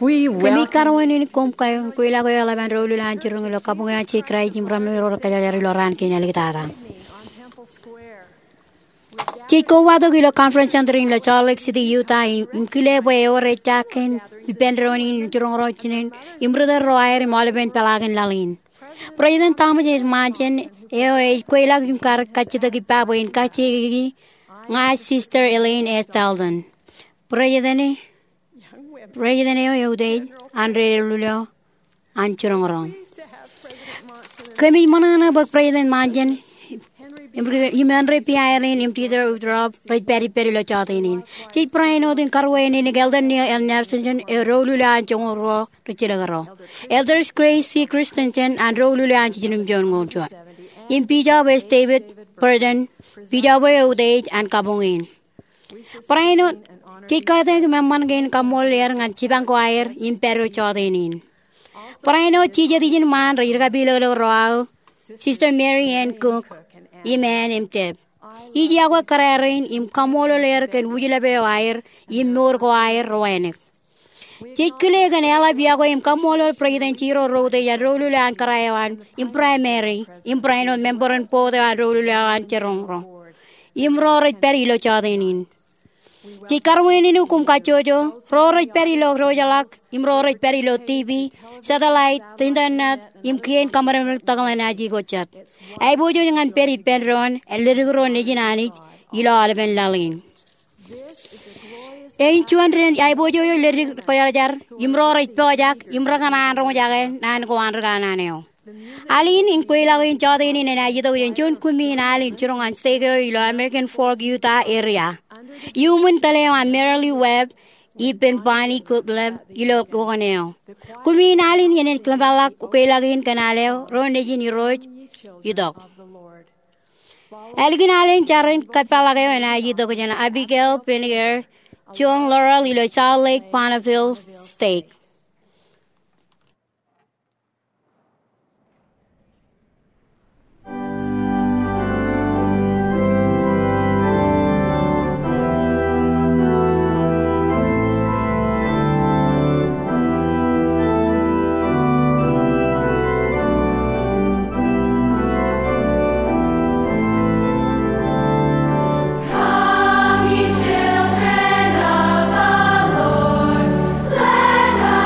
We Kami welcome karawin ni kom kayo kuila ko yala ban rolo lan chirong lo kabunga chi krai jim ram ro ka jari lo ran kin ali tata. on Temple Square. Chi ko wado kilo conference center in Salt Lake City, Utah. Kile boy ore chaken bipendroni chirong ro chinen imbrother royer molben pelagan lalin. President Thomas is margin kuila kim kar kachita ki pabo in kachi ngai sister Elaine S. Talden. President Uday Andre Lulio and Chirong. Kami manana bak President Margin Imandre Piarin Imtiter Drop Right Peri Perilo Chatinin. Ti Prino din Carway in Gelden near El Nerson Rolula and Jongoro Richilagaro. Elders Grace C. Christensen and Rolula and Jinum John Gonjo. In Pija West David Purdon, Pija Way Uday and Kabungin. Prino Chikate Mamangain Kamolier and Chibanquire Imperio Chadinin. Prino Chijadin Man Rigabilo Royal, Sister Mary Ann Cook, Iman Imteb. Idiawa Kararin, Im Kamolo Lerk and Wujilabe Wire, Im Murgoire Roenex. Chikuleg and Ella Biago Im Kamolo President Chiro Rode Yarolula and Karayawan, Im Primary, Im Prino member and Poda and Rolula and Cheronro. Imro Perilo Chadinin. Chikarwini no kum kachojo, Roraj Perilo Rojalak, Imroraj Perilo TV, satellite, internet, Imkien Cameron Tagalanaji Gochat. I bojo and Peri Penron, and Little Nijinani, Ilo Alban Lalin. Ein chuandren I bojo Lyric Koyajar, Imroraj Pojak, Imrakanan Rojagan, and Goandragananeo. Alin in Quila in Jordan and Ayido in June Kumi and Alin Churong and Stager, American Fork, Utah area. Human Taleo and Merrily Webb, Ipen Pani Kutleb, Ilo Goganeo. Kumi and Alin in Kabalak, Quilagin Canaleo, Ronegin Road, Udok. Elgin Alin, Charin, Capalagao and Ayidogan, Abigail, Penier, John Laurel, Ilo Salt Lake, Panaville, State. Come, ye children of the Lord, let us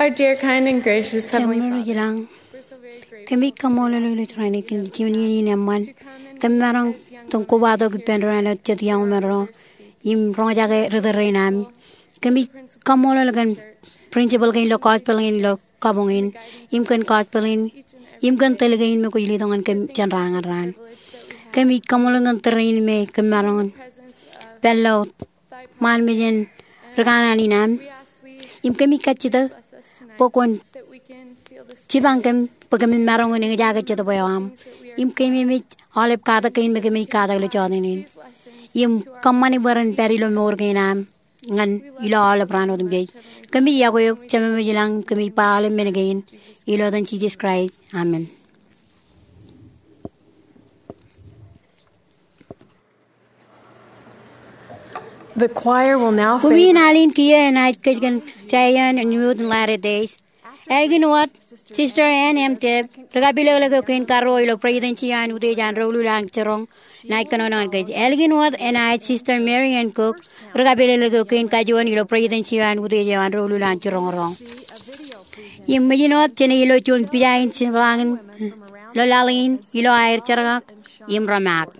Our dear, kind, and gracious Heavenly Chamulu Father, jilang. we're so very grateful Kami kamolo lulu trani kin tiuni ni naman. Kami marang tong kubado ki pendrona chet yang mero. Im rong jaga rederenam. Kami kamolo lagan principal kain lo gospel kain lo kabungin. Im kan gospel in im kan telgain me ko ili tongan kem chanrangan ran. Kami kamolo ngan terrain me kami marang bello man mejen regana ni nam. Im kami kachita pokon Chibang kem pagamin marong ni jaga cheta boyam. Im kemi mi olip kata kain me kemi kata lo chodinin. Im kamani baran perilo mor kainam ngan ilo olip rano dum gay. Kami yago yok chama me jilang kami paale menegain ilo dan Jesus Christ. Amen. The choir will now Kumi favor nalin kiya night kajan chayan and youth in latter days. Egin what? Sister Ann M. Tip, Ragabilo Lagokin Caro, Ilo President Chian, Udejan, Rolu Lang Cherong, Night Canonon Gage. Elgin what? And I, Sister Mary Ann Cook, Ragabilo Lagokin Kajuan, Ilo President Chian, Udejan, Rolu Lang Cherong. Imagine what? Chenilo Chun Piain, Sinvalan, Lolalin, Ilo Air Cherak, Imramak.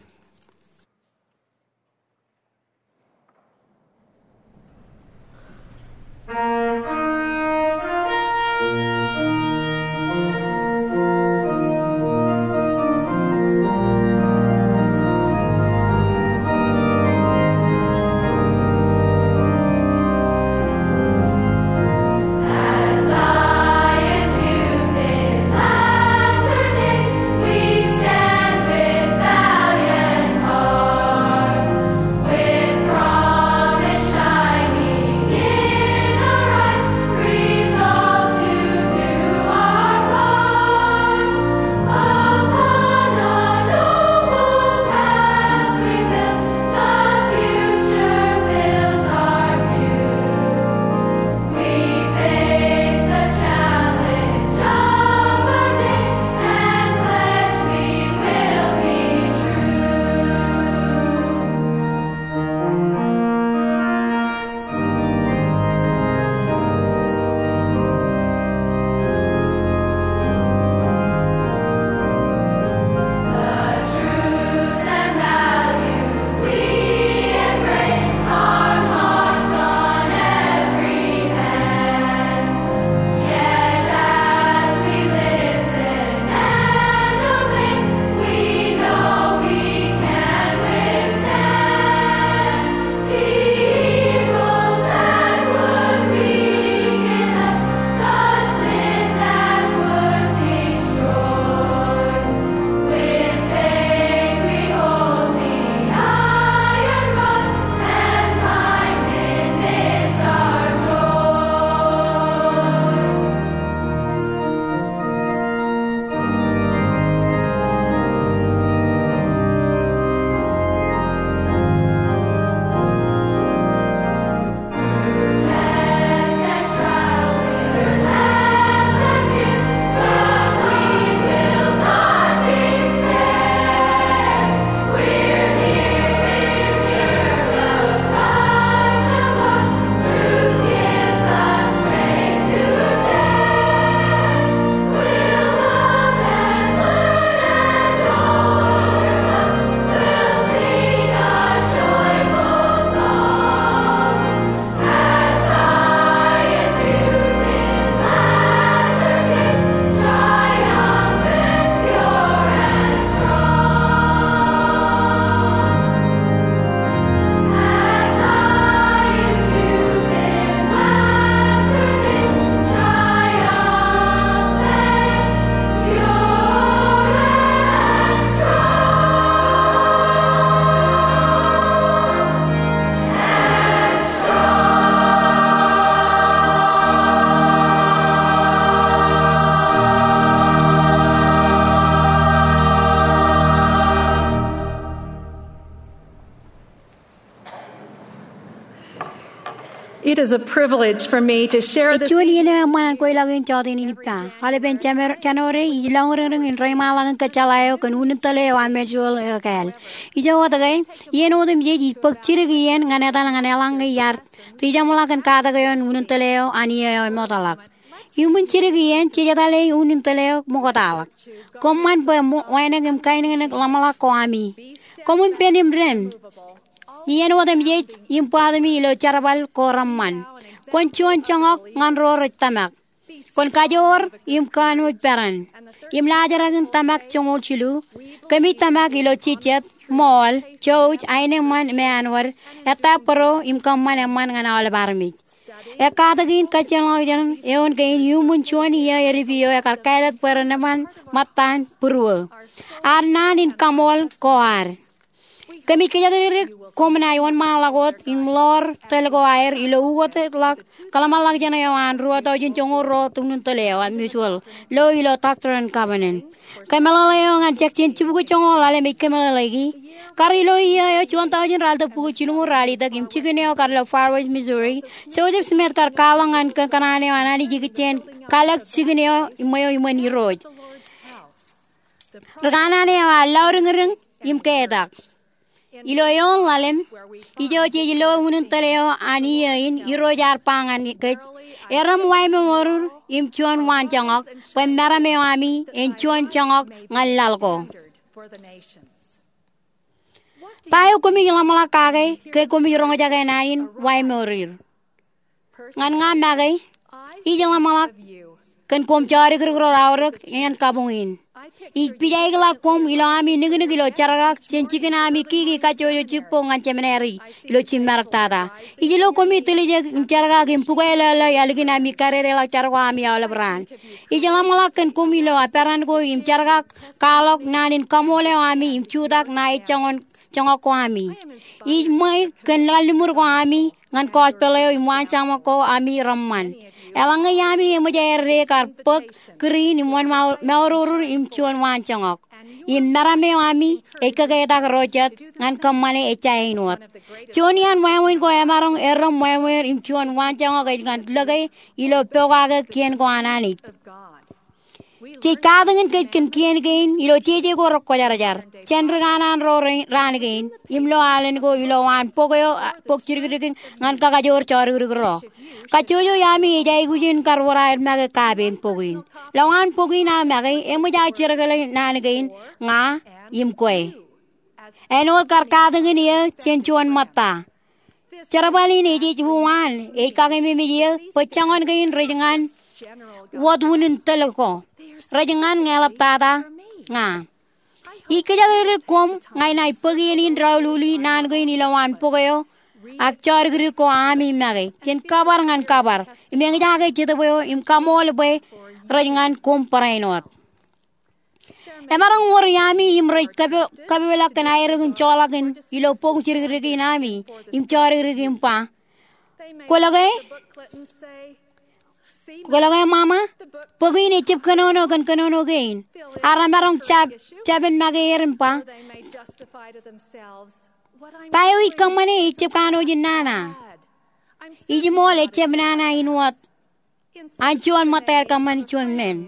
It is a privilege for me to share this. Actually, man ko ilagin chawdin ni pa. Hale ben chanore ilang reng in reng malang kachalayo kanun tale wa mejual kal. Ijo wa tagay yeno dem je pakchir giyen ngane talang ngane lang yar. Tija mulakan kada gayon unun tale ani motalak. Human chirigian, chijatale, unintale, mogotalak. Command by winning kind of lamala coami. Common penim ren. Yen what them yet, impadami lo charabal coramman. Conchuan changok, nganro tamak. Con kajor, imkan with peran. Im lajaran tamak chongol chilu. Kami tamak ilo chichet, mall, chouch, aine man manwar, etaparo, imkaman man and all barmi. A katagin kachangan, eon gain human chuani a review a carcarat peranaman, matan, purwo. Arnan in kamol, koar. Kami kaya komna yon malagot in lor telego air ilo ugot lak kalamalak jana yawan ruwa to jin chongoro tunun teleo an mutual lo ilo tactran covenant kamala yo ngan cek cin cibu chongol ale me kamala lagi kari lo iya yo chuan ta jin ralta pu chilungu rali ta kim chigene karlo Far West Missouri so jep smet kar kalangan kan kanane anani jigiten kalak chigene imoyo imani roj ragana ne laureng imkedak ilo yon lalem ijo che ilo unun taleo ani in iro jar pangan ke eram wai memorur im chuan wan changok pen marame ami en chuan changok ngalal ko tayo kumi lamala kage ke kumi ronga jaga nain wai memorir ngan ngam bagay ijo lamala kan kom chari gro rawrak en kabungin Ipijay gala kom ilo ami nigno ilo charagak chenchikin ami kiki kachoyo chipo nganchemeneri ilo chimarak tada. Ilo komi tulije charagak impuga ilo yaligin ami karere la charagwa ami awla bran. Ijala malakan komi ilo aperan ko im charagak kalok nanin kamole ami im chudak na changok ko ami. Ijmay kan lalimur ko ami ngan kos peleo imwan chama ko ami ramman. Elang yami mujere karpek green imwan maurur imchuan wan changok. Im marame ami ekageta rojat ngan kamane echainot. Chonian wawin ko emarong eram wawin imchuan wan changok ngan lagay ilo pewaga kien ko anani. Chikadangan kien kien ilo cheche ko rokojarajar. Chenraganan ro ranigin imlo alen ko ilo wan pogoyo pokchirigin ngan kakajor chorigro. Kachoyo yami ejay gujin karwara maga kabin pogin. Lawan pogin na magay emuja chiragala nanigin nga imkoy. Enol karkadangin iya chenchuan mata. Charabali ni jijuan ekagimi miya pachangan gain rejangan wadunin talako. Rejangan ngelap tada nga. Ikajalir kom ngai nai pagin in raululi nan gain ilawan pogoyo. Akchar giri ko ami magay chen kabar ngan kabar imeng jagay chito boyo im kamol boy rajangan kom parainot emarang war yami im rai kabela kanairung cholagen ilo pog chirgiri nami im chorgiri impa kolagay mama pogin chip kanono gain aramarong chaben magay impa tayo ikamane ichepkano jinana ijimol echepnana inuat anchuan mater kaman chuan men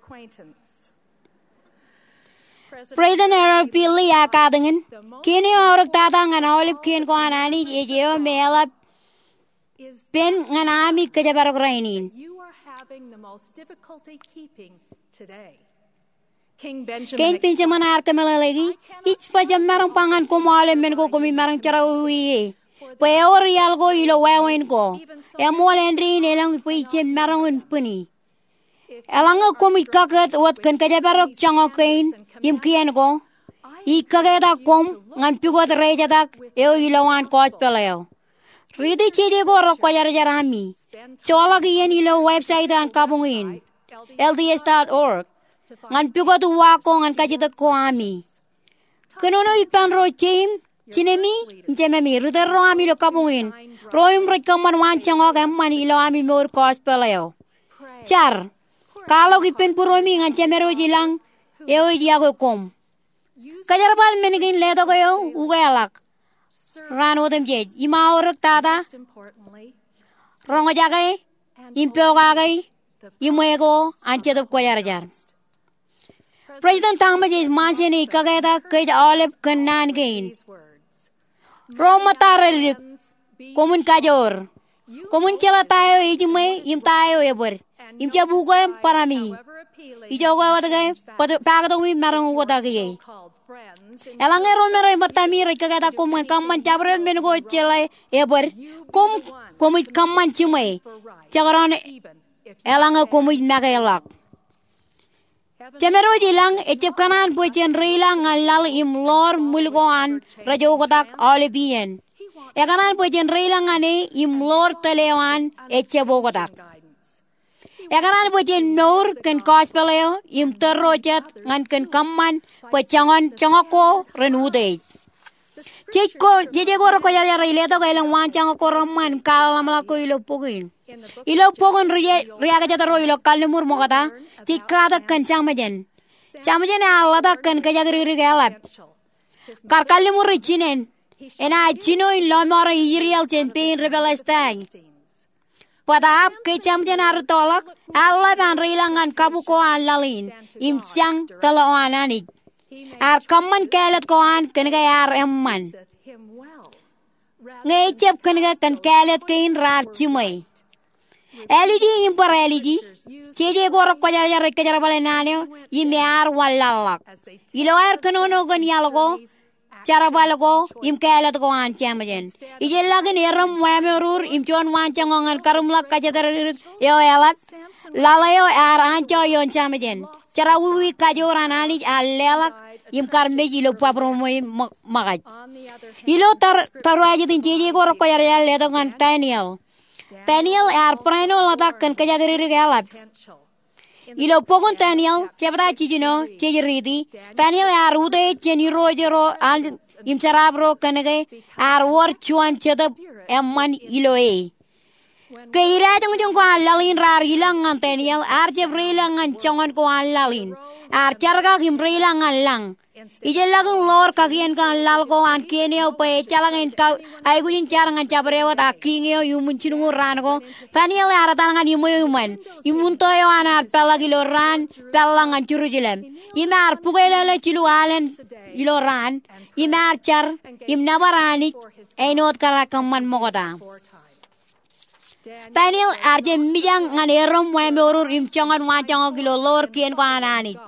President Arab Pili akadangin kini orang tatang an olip kin ko anani ejeo melap pen nganami kejabarok rainin You are having the most difficulty keeping today. King Benjamin Arkamela lagi, each pajam marang pangan ko malem men ko kumi marang charawi. Payor real go ilo wawen ko. Emol endri nelang piche marang unpuni. Elang kumi kagat wat kan kajabarok changokain imkian ko. Ikageta kom ngan pigot rejadak eo ilawan coach peleo. Ridi chide ko rokwajar jarami. Chola kiyen ilo website an kabungin. LDS.org. Ngan pigot wako ngan kajitak ko ami. Kanono ipan ro chinemi ruder ro ami lo kabungin. Roim rekaman wancang o man ilo ami mor coach peleo. Char. Kalau ipen puromi ngan chemero jilang eo diago kom. Kajarbal menigin leto kayo ugalak. Rano dem jej ima orok tada. Rongo jagay impyo gagay imwego anchedop ko yarjar. President Thomas is mansini kageta kaj olive kanan gain. Roma tararik komun kajor. Komun chala tayo ijime im tayo eber. im cha bu ko parami ijo ko wataga paga to mi marang wataga elang romero batami re kaga ko man kamman chabre men go chelai eber kom kamman chimai chagaran elang ko mi magalak Chamero jilang ecep kanan bujen rilang ngalal im lor mulgoan rajo kotak olivian. Kanan bujen rilang ane im lor telewan ecebo kotak. Kanan bujen nur ken kospeleo im terrojat ngan ken kaman pecangon congoko renude. Ceko jeje goro ko yara ileto kailang wancang ko roman kalamala ko ilo pugin. Ilo pogon riaga jata ro ilo kalmur mokata tikada kan chamajen alada kan kajadri galap kar kalmur chinen ena chino in lomara irial champion rebelestang padap ke chamajen ar tolak alla ban rilangan kabuko alalin imsang talawanani ar kamman kalat ko an kan ga ar emman ngechep kan ga kan kalat kain rar chimai Eliji impar eliji, ceje gorok ko jara rek jara balenane, imear wallalak. Ilo air kanono ganyalgo, cara balgo, im kalat ko anchamajen. Ije lagin eram wamerur imchon wanchangongan karumlak kajatar yo elat, lalayo ar ancho yon chamajen. Cara uwi kajoran anij alelak, im karmej ilo papromoy magaj. Ilo taruaje tin ceje gorok ko jara ledongan Daniel. Daniel preno latak kan kajadiri galap. Ilo pogon Daniel cepata cicino cejeriti. Daniel ude ceni rojero al imcarabro kanage war cuan cetap emman iloe. Keira jong ko alalin rar hilangan Daniel cebrilangan congan ko alalin. Carga himbrilangan lang. Ijelagung lor kagian kan lal ko an keneo pe calangin ka ay gujin carangan cabrewat akingeo yumun cinungu ran ko Daniel aratangan yuman yumuntoyo anar pelagi loran pelangan curujilem imar pugele cilu alen iloran imar car imnabarani ainot karakaman mogota Daniel arje mijang ngan erom wemorur imcangan wancang gilo lor kien ko anani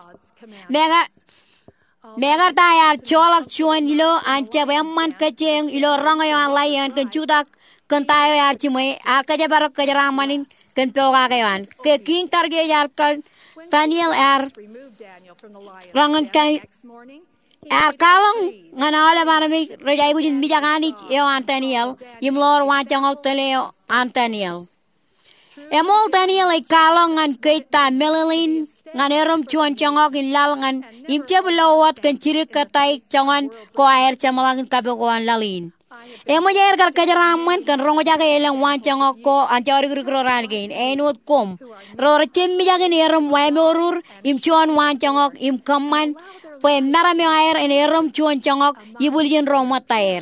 Megar tayar cholak chuan ilo anca beman keceng ilo rangayo alayan kencudak kentayo yar cimai akaja barak kejaraman ken pelga kayan ke king targe yar kan Daniel rangan kai kalong nganala marami rejai bujin bijagani yo Daniel imlor wancang teleo Daniel Emol Daniel ay kalong ngan keita Melilin ngan erom cuan congok in lal ngan imce belawat kan ciri katai congan ko air camalangin kabekoan lalin. Emo jair kar kajaraman kan rongo jaga elang wan congok ko ancari guru-gururan gain enut kom. Ror cemmi jaga erom waimorur im cuan wan congok im kaman pe merame air en erom cuan congok ibuljen romat air.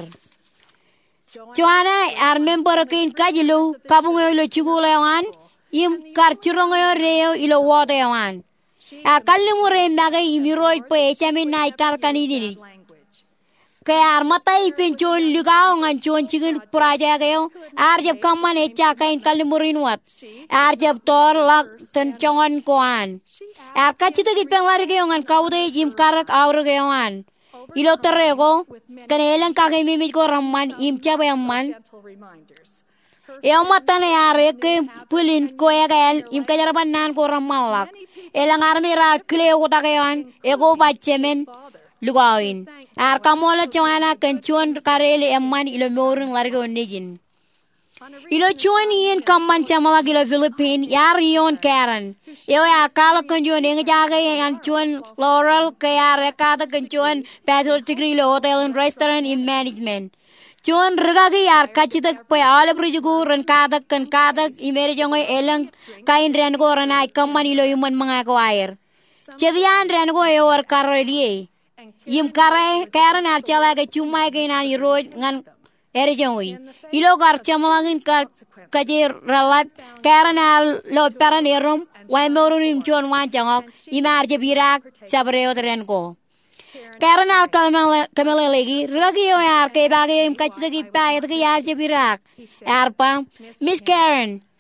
Cuana member kain kajilu kabung ilo chugulawan im karchurongyo reo ilo wotayawan. Kalimure maga imiroy pe chamin nai karkanini. Kaya matai penchon lugao ngan chon chikin praja kayo. Jab kaman echa kain kalimurin wat. Jab tor lak tenchongan koan. Kachita kipenglar kayo ngan kaude im karak aur kayoan. Ilo terego kanelang kagay mimit ko ramman imcha bayamman. Matan ke pulin ko egal im kajaraban nan ko ramalak. Elang armi ra kleo ko takayan ego bachemen lugawin. Kamola chuana kenchuan karele emman ilo morung largo nijin. Ilo chuan ian kamman chamalag ilo Philippine yar yon Karen. Kala kenchuan jaga yang chuan Laurel kaya rekada kenchuan bachelor degree lo hotel and restaurant in management. Chuan regagi yar kachitak pe ala prijugu ran kadak kan kadak imere jongoy elang kain ren go ran ay kamman ilo yuman mga ko air. Chedian ren go war karelie. Yim kare Karen archala ke chumai ke nan iroj ngan ere jongoy. Ilo gar chamalangin ka kaje ralat Karen al lo paran erom wai morun im chuan wan jangok imar je birak sabreo ren go. Karen al kamele lagi ragi yar ke bagi im kachita ki payat ke yar je birak. Arpa Miss Karen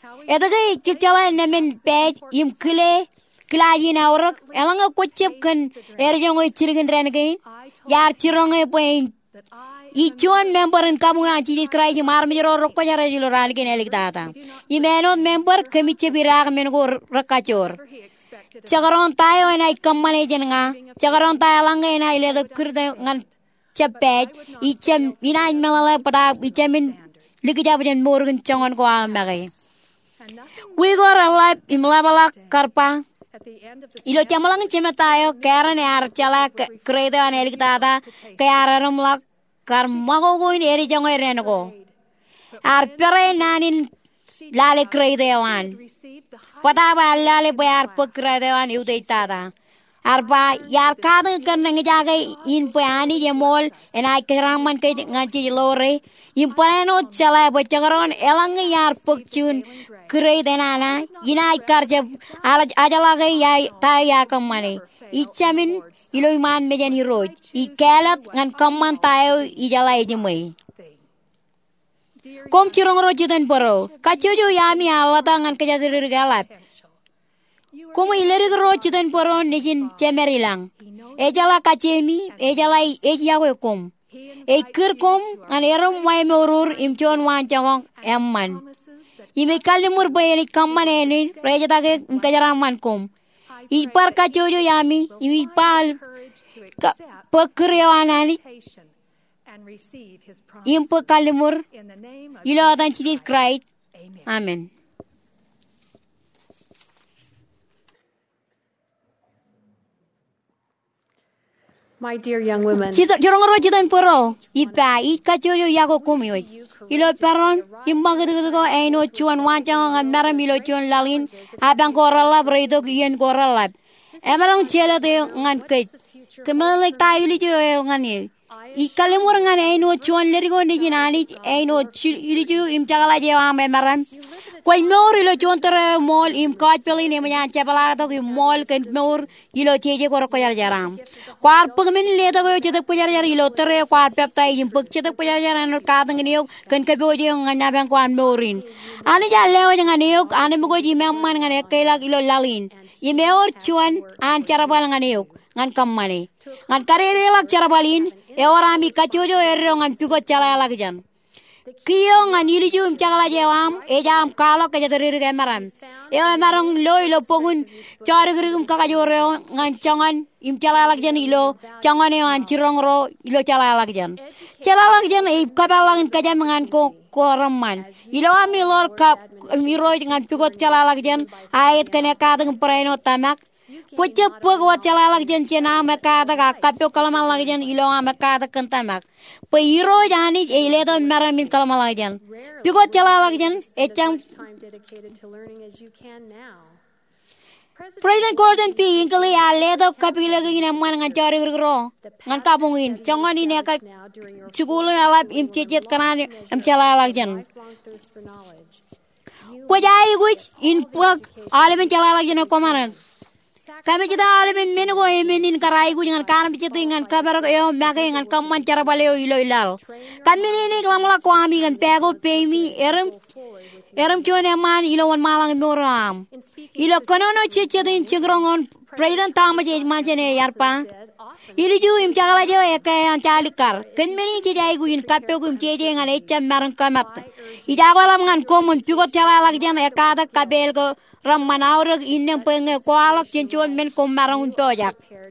Edaga chichala nemen page im Kilajin aurak, elanga kuchip kan erjong chirgan renagain, yar chirong point. Each one member in Kamuanchi cry marmiro rokojarilo ralgin elictata. You may not member Kamichi Birag Mengo Rakachor. Chagaron tayo and I come managanga, Chagaron Tailanga and I let the Kurdan Chapet, each Mina Melala Pada, each in Ligajab and Morgan Chongan Guamari. We got a lap in Lavala Karpa. Ilo chamalang chimatayo, Karen Archala, Creda and Elictada, Kararum Lak, Carmago in Erijango Renago. Our pere nanin Lale Credewan. Pataba Lale Bear Pukredewan Udaitada. Arba Yarkada Kanangajaga in Piani Yamol and I Karaman Kanchi Lore. Impano Chala, but Chagaron Elanga Yar Puktun. Kuredenana, Inai Karjab, Ajalaga Yai Tayaka money. Ichamin, Iloiman Medani Road, Ikalat and Kaman Tayo, Ijala Ejimwe. Kom Chirong Rojudan Boro, Kachujo Yami Alatang and Kajazir Galat. Come Ileric Rojudan Boro, Nijin Chemerilang. Ejala Kachemi, Ejala Ejawakum. A Kirkum and Erum Waimorur, Imchon Wanchawang, Emman. Ime kalimur bayani kamane rejataga kajaraman kom. Ipar kachojo yami ipal pekrewanani. Impo kalimur ilo atan chidis Christ. Amen. My dear young women, Jorong rojitan poro ipa kachojo yago komi. Ilo peron imagado eno chuan wanchang and maramilo chuan lalin abang korala bredo yen korala. Emerong chela de ngan kate. Kamal taili to ngani. Ikalimur ngan eno chuan lerigo nijinani eno chiliju imchagala jewam maram. Quay more ilo chuan tere mall im kaj pelin emanya chapalato im mall kent more ilo cheje korokoyar jaram. Quar pugmin later go to the Pujar ilo tere quar pepta im puk chetak Pujar and Kadang New can Kabojo and Naban Quan Morin. Anija leo and Neok, Animagoji Mamman and Ekela ilo lalin. Imeo chuan and Charabal and Neok, and come money. And Karela Charabalin, Eorami Kachojo Erong and Pugo Chalalajan. Kiyong and Yilium Chalajam, Ejam Kalo Kajatari Maram. Eamarong Loilo Pogun, Charigum Kakajoro, and Changan, Imchalalajan ilo, Changane and Chirongro, ilo Chalalajan. Chalalajan, a Kabalang Kajaman Koraman. Iloami Lord Cup, Miroid and Pugot Chalalajan, I ate Kanakadang Preno Tamak. Put your Pugo Chalalajan, Chena Makada, Capo Kalamalajan, Ilo Amakada Kantamak. Put Hero Jani, a letter Maramin Kalamalajan. Pugot Chalalajan, a chunk. dedicated to learning as you can now. President Gordon P. Inkley a ledo kapilagin naman ng charigro ng kapungin changan ini ka siguro alap imcicit kanan imchalalagyan kujai guj in pag alipin chalalagyan ko man kami kita alipin menugo emenin karai guj ng kanan bicitingan kabar yo maki ng kaman charbaleo ilo ilal kami ini kelamla ko ami ng pego pemi Eram kyo naman ilawan malang moram. Ilo konono chichadin chigrongon President Thomas manchene yarpa. Iliju imchagala jo eke anchalikar. Kenmeni chijai guin kapyo gum cheje ngan echa marang kamat. Ijagwalam ngan komon pigot chalalak jan ekada kabel go ramanaurag innem penge kwalak chinchuan men kom marang untojak.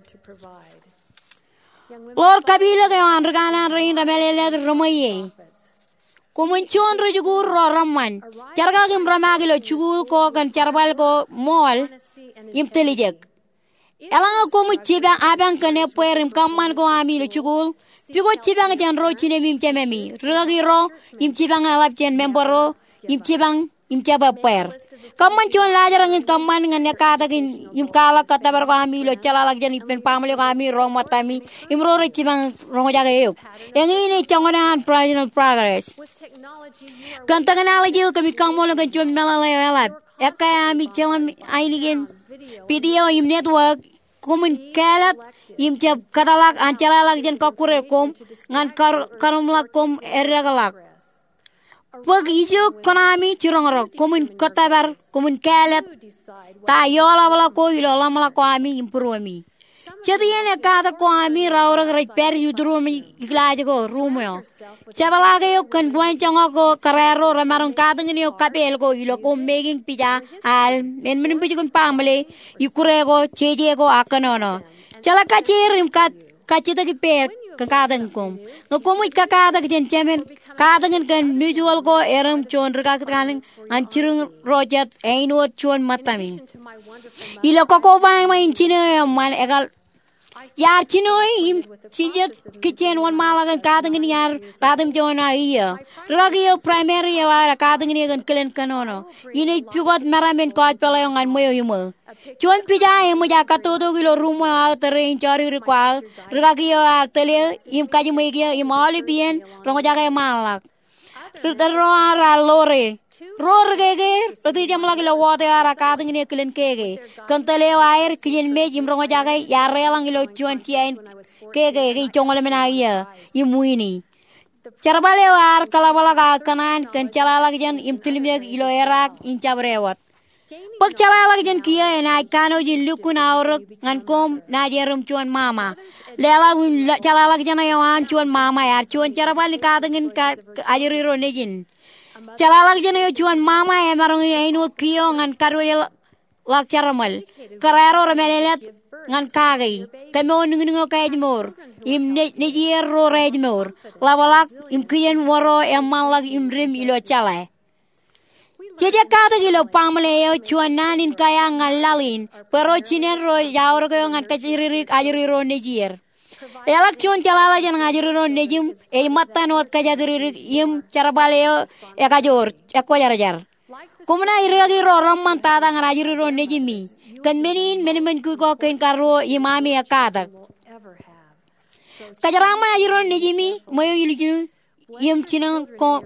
Lord kabila ke anrgana rein ramelele rumaye. Kumunchon rujugur roraman. Charga gim ramagilo chugul ko kan charbal ko mall imtelijek. Elanga kumu chiba abang kane puerim kamman ko ami lo chugul. Pigo chibang jan ro chine mim chememi. Rugiro im chibang alap chen membero im chibang im chaba puer. Kamman chon lajarang in kamman ngan nekata gin im kala katabar ko ami lo chalalak jan ipen pamali ko ami rong matami imro ro chibang rong jaga yok. Yang ini chongonan personal progress. Kantanganala jiyo kami kangmo lang kanchon malalayo alap. Eka ami chalam ainigin video im network kumun kalat im chab katalak anchalalak jan kakure kom ngan karumlak kom eragalak. Pag isu konami chirongro kumun kotabar kumun kalet ta yola wala ko yola mala ko ami impurumi. Jadi ene kada ko ami raura repair yudrumi iglaje ko rumo. Chabalage yo kan buan chango ko karero ramarong kada ngini yo kapel ko ilo ko making pija al men men pija kun pamle ikure ko cheje ko akanono. Chala ka chirim kat kachita ki per kakadang kom. Ngakomu kakadang jen chemen kadang kan mutual ko eram chon rakakanang anchirung rojat ainot chon matami. Ilo ko bang main chino man egal yar chino im chijet kitchen one malagan kadang ni yar kadang jona iya. Ragio primary ya kadang ni kan kelen kanono. Ini pugot maramen ko pelayong an moyo yumo. Chuan pija emo jaka todo kilo rumah tereng cari rikual ragio atele im kaji megia im oli bien rongo jaka malak. Roara lore. Roar gege, pati jam lagi lo water ara kadang ini kelen kege. Kantale air kijen me jim rongo jaga ya relang ilo cuan tiain kege ke congol menaya imuini. Cara bale ar kalabala ka kanan kencala lagi jan im tilimnya ilo erak inca berewat. Pag cala lagi jan kia na kano jin lukun aur ngankom na jerum cuan mama. Lela cala lagi jan ayan cuan mama ya cuan cara bale kadangin ka ajuriro nejin. Calalag jana yo cuan mama ya marong inu kio ngan karwel lak caramal karero ramelelat ngan kagai kamo nungo kajmor im nejier ro rejmor labalak im kien woro emalag im rim ilo cala jeje kada gilo pamle yo cuan nanin kaya ngalalin pero chinen ro yaur ko ngan kajiririk ajiriro nejier Elak cuan calala jangan ngajarin nejim, mata not kajadirik im cara baleo ekajor ekwajar. Kumana iragi roram mantada ngajarin nejimi. Kan menin ku ko kain karo imami akada. Kajarama ngajarin nejimi, mayo ilijinu im cina ko.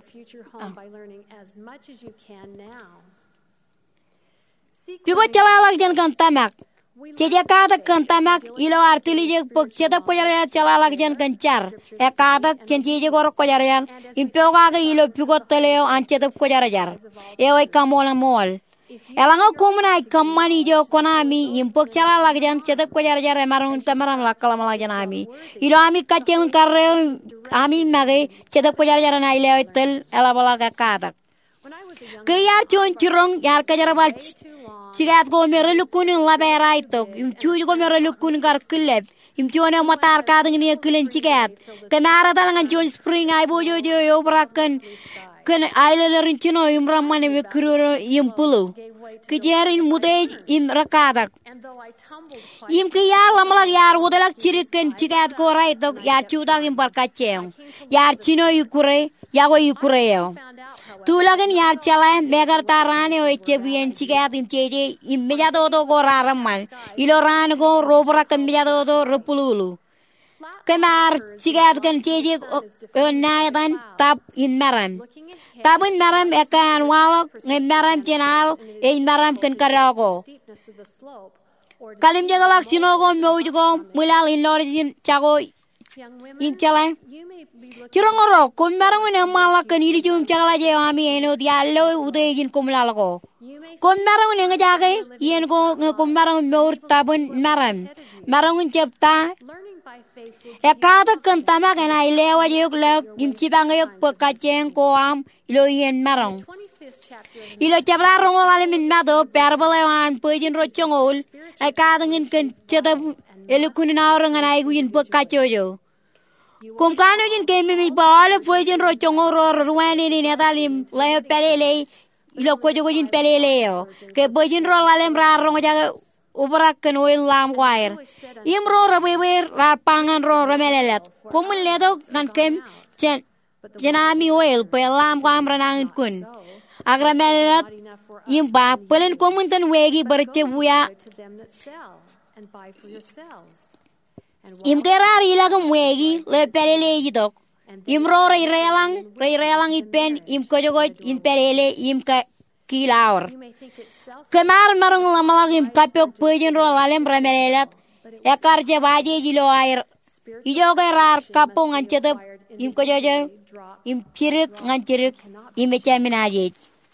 Piko calala jangan kan tamak. Ceja kada kan tamak ilo artili je pok cetap ko jara calala jan kancar kada ken ceja ko ko jara impeo ga ilo piko teleo an cetap ko jara jar oi kamola mol elanga komuna kammani jo konami impok calala jan cetap ko jara marun tamaram lakala mala jan ami ilo ami kachen karre ami mage cetap ko jara na ile tel ela bala ga kada ke yar chon chirong yar ka jara bal Sigat ko mero lukun la berai tok im chuj ko mero lukun gar klep im chone matar kadang ni kulen sigat kenara dalangan chon spring ai bojo jo yo brakan ken ailer chino im ramane me kruro im pulu kejarin mude im rakadak im ke yar lamala yar udalak chiriken sigat ko rai tok yar chudak im barkacheng yar chino yukure yago yukureo Tulagan yar chala megar tarane o echebian chigat im cheje im mejado do go raraman ilo ran go robra kan mejado do repululu kemar chigat kan cheje naidan tap in maram tabun maram ekan walok maram chenal e maram kan karago kalim jagalak sinogo meujugo mulal in lorin chago in chala Chirongoro, kumbarang na malakan ili jum chala je ami eno diallo ude jin kumlalago. Kumbarang na ngajake yen ko kumbarang meur tabun maram. Marang chepta. Ekada kan tamak na ilewa je yok imchi bang yok pakacheng ko am ilo yen marang. Ilo chabla rongo ale min mado perbalewan pujin rochongol. Ekada ngin kan cheta elukun na orang na iguin pakachojo. Kum kanu jin kemi mi bale fue jin ro chongo ro ruani ni netalim le pelele ilo ko jogo jin pelele yo ke bo jin ro lalem ra ro jaga ubrak kan oil lam wire im ro beber ra pangan ro melelet kum ledo kan kem chen jenami oil pe lam kam ranang kun agra melelet im ba pelen komuntan wegi berche buya Im kerar ilagam wegi le pelele jidok. Im ro relang ipen im kojogoj in pelele im ka kilaur. Kemar marung lamalag im kapok pujin ro lalem remelelat. Ekar je baje jilo air. Ijo kerar kapong ancetep im ko jojer im chirik ngan chirik im chaminajit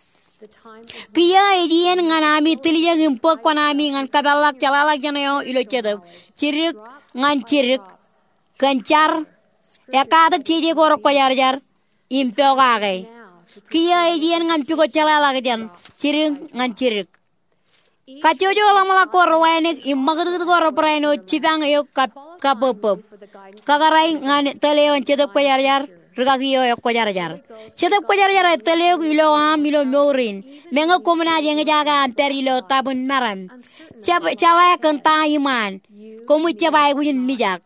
kiya edien ngan ami tilija im pok konami ngan kabalak chalalak janayo ilo chedab chirik ngan chirik kanchar ekadak chije gorok ko jar im pogage kiya edien ngan piko chalalak jan chirik ngan chirik kacojo lamala korwaine im magad goro praino chibang yo kapop kagarai ngan teleon chedab ko jar Ragagiyo ko jar chedap ko jar tele ilo am ilo morin menga komna jeng jaga amper ilo tabun maram chala kan ta iman komu chabai gujin mijak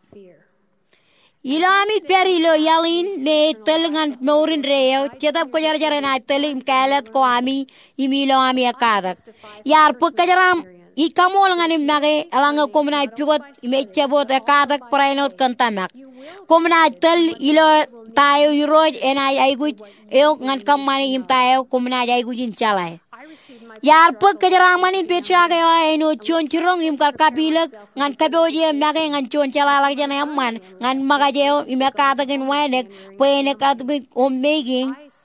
ilo ami per ilo yalin me telengan morin reo chedap ko jar na telim kalat ko ami imilo ami akadak yar pukkajaram ikamol ngani mage alanga komna pigot mechebot akadak prainot kan tamak komna tel ilo tayo yuroj enay ay guj eok ngan kamani im tayo komna ay gujin chalay yar pag kajaramani petra kayo eno chon chirong im kar kapilag ngan kaboje mage ngan chon chalalak jana amman ngan magajeo imakatagin wenek penek at omeging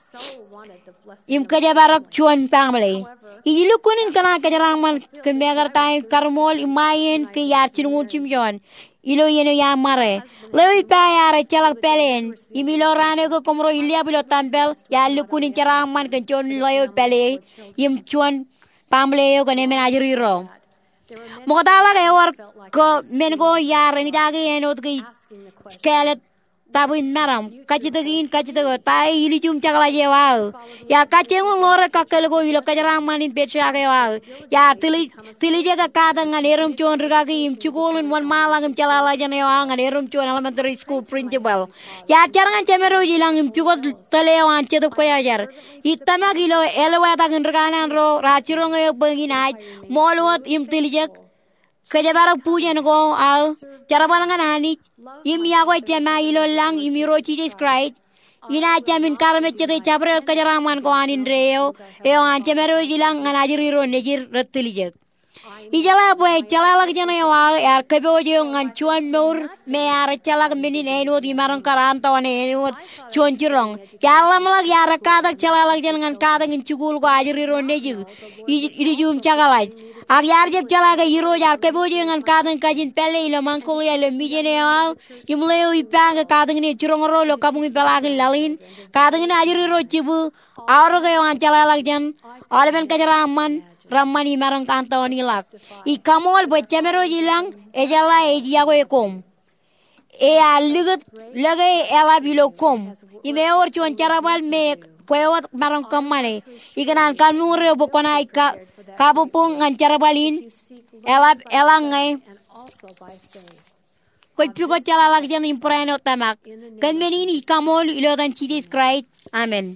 im kajabarak chon pamle ilukunin kana kajaraman kemegar tay karmol imayen ke yar chinungun chimjon ilo yeno ya mare lewi payare chalak pelen imilo rane ko komro ilia bilo tampel ya lukunin charaman kenchon lewi pele im chuan pamle yo kone menajeri ro modala ke war ko mengo yar ni jage enot ki kelet tabin maram kachitagin kachitago tai ili chum chakala jewa ya kachengo ngore kakelgo ilo kajaraman in petra ke wa ya tili jaga kadangan erum chon rgagi im chukolun wan malangim chalala jane wa ngan erum chon elementary school principal ya charangan chemero jilang im chukot telewan chetup ko yajar itama gilo elwa tagin rganan ro rachirong yo banginaj molwot im tili jag kajabarak pujan go au charabalangan ani im yago chema ilo lang im ro Jesus Christ ina chamin karame chete chabre kajaraman ko anin reo eo an chemero jilang nganajiri ro nejir rattilijek ijala boy chalalak jana wa yar kaboje ngan chuan nor me yar chalak minin eno di marang karan tawane eno chuan jirong yalam lag yar kadak chalalak jan ngan kadak in chugul ko ajiri ro nejir idijum chagalaj ag yar jeb chalaga yiro yar kaboje ngan kadan kajin pele ilo mangkol ya lo mijene wa imleo ipanga kadan ni churong ro lo kabung pelagin lalin kadan ni ajiri ro chibu aroge wan chalalak jan alben kajaraman Ramani marang kantawani lak. Ikamol bochamero jilang ejala ejiago ekom. E aligut lagay ela bilokom. Imeor chuan charabal me kwewat marang kamane. Ikanan kanmure bokona ika kabupong ngan charabalin ela ngay. Koy pigo chalalak jan impreno tamak. Kanmenin ikamol ilotan Jesus Christ. Amen.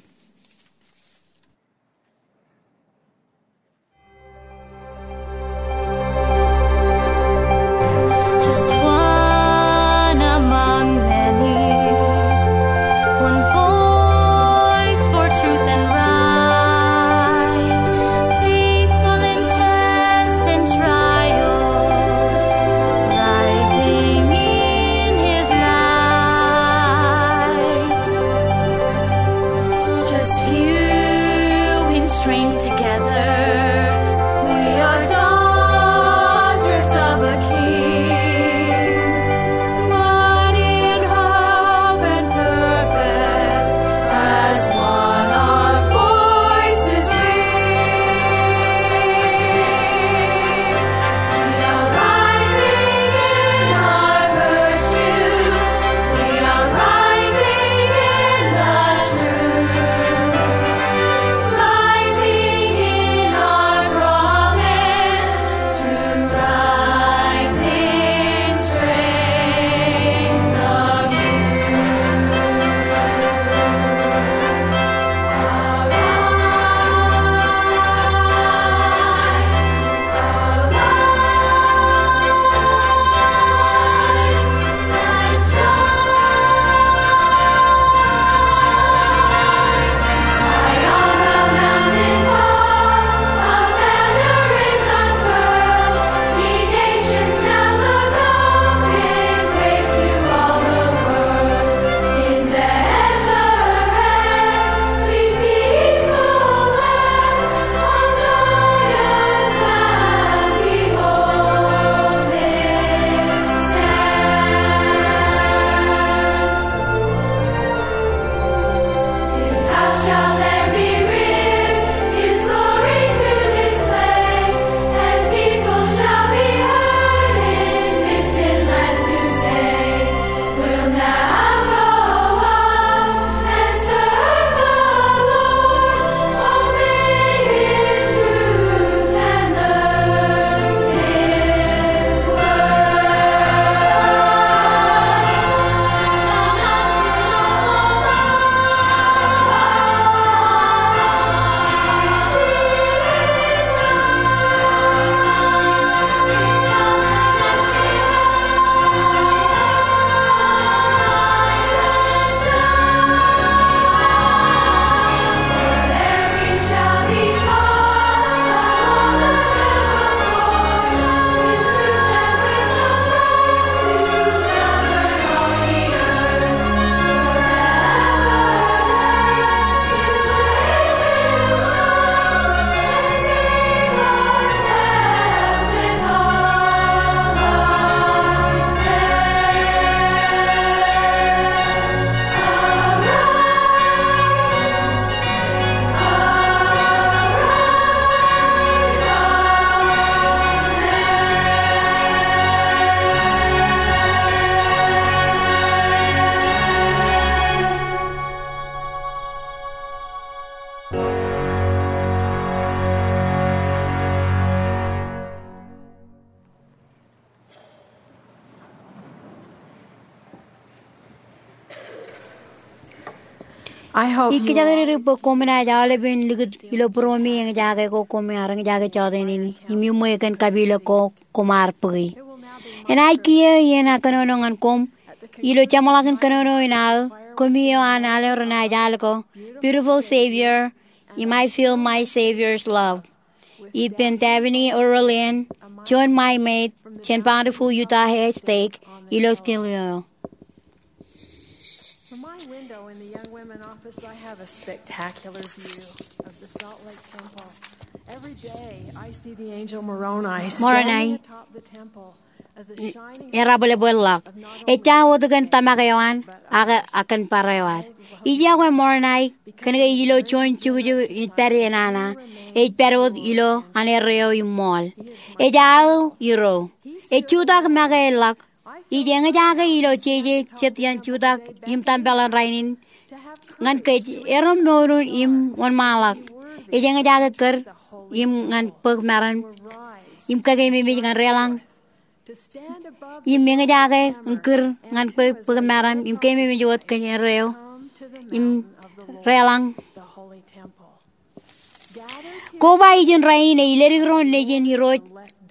I hope you Ikijadere po komena jale bin ligid ilo promi yang jaga ko komi arang jaga chode ni imi mo kan kabila ko komar pui. And I kia yena kanono ngan kom ilo chamalagan kanono ina komi an ale rona jale ko beautiful savior. You might feel my savior's love. Ipen Tavini Aurelian, John my mate, Chen Bountiful Utah hair steak, ilo stilio. From my window in the Young Women office, I have a spectacular view of the Salt Lake Temple. Every day, I see the angel Moroni standing atop the temple as a shining Era boleh bolak. Echa wodugan tamagayawan, aga akan parayawan. Ija ko mornay, kanaga ilo chon chuju itperi enana. Itperod ilo anereo imol. Ejao iro. Echudak magayalak. Ija ngajaga ilo cheje chetian chudak im tampelan rainin. Ngan kay erom norun im wan malak. Ija ngajaga ker im ngan pagmaran. Im kagay mimi ngan relang. Im ngajaga ngker ngan pagmaran. Im kay mimi jod kanya reo. Im relang. Koba ijin rain e ilerigron nejin hiroj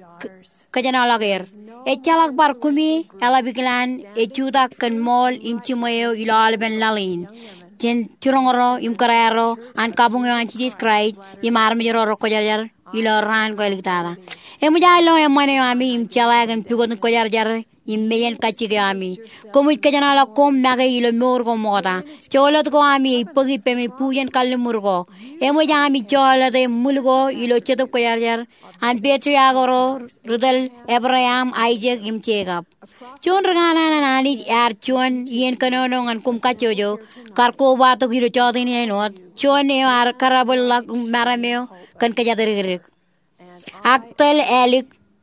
kajana lager. Echalak bar kumi alabiklan echuda kan mol im chimoyo ilal ben lalin. Jen churongoro im karero an kabung yang chidis krai im armijoro kojar iloran ko eliktada. Emujalo emane ami im chalagan pugon kojar im meyen kachide ami. Komu kajana la kom mage ilo morgo moda. Cholot ko ami pagi pemi puyen kalmurgo. Emuja ami cholot e mulgo ilo chetup kojar an Petriagoro Rudal Abraham Isaac im chegap. Chon rangana nani yar chon yen kanono ngan kum kachojo karko bato giro chodini not chon e ar karabol lak marameo kan kajadere. Aktal elik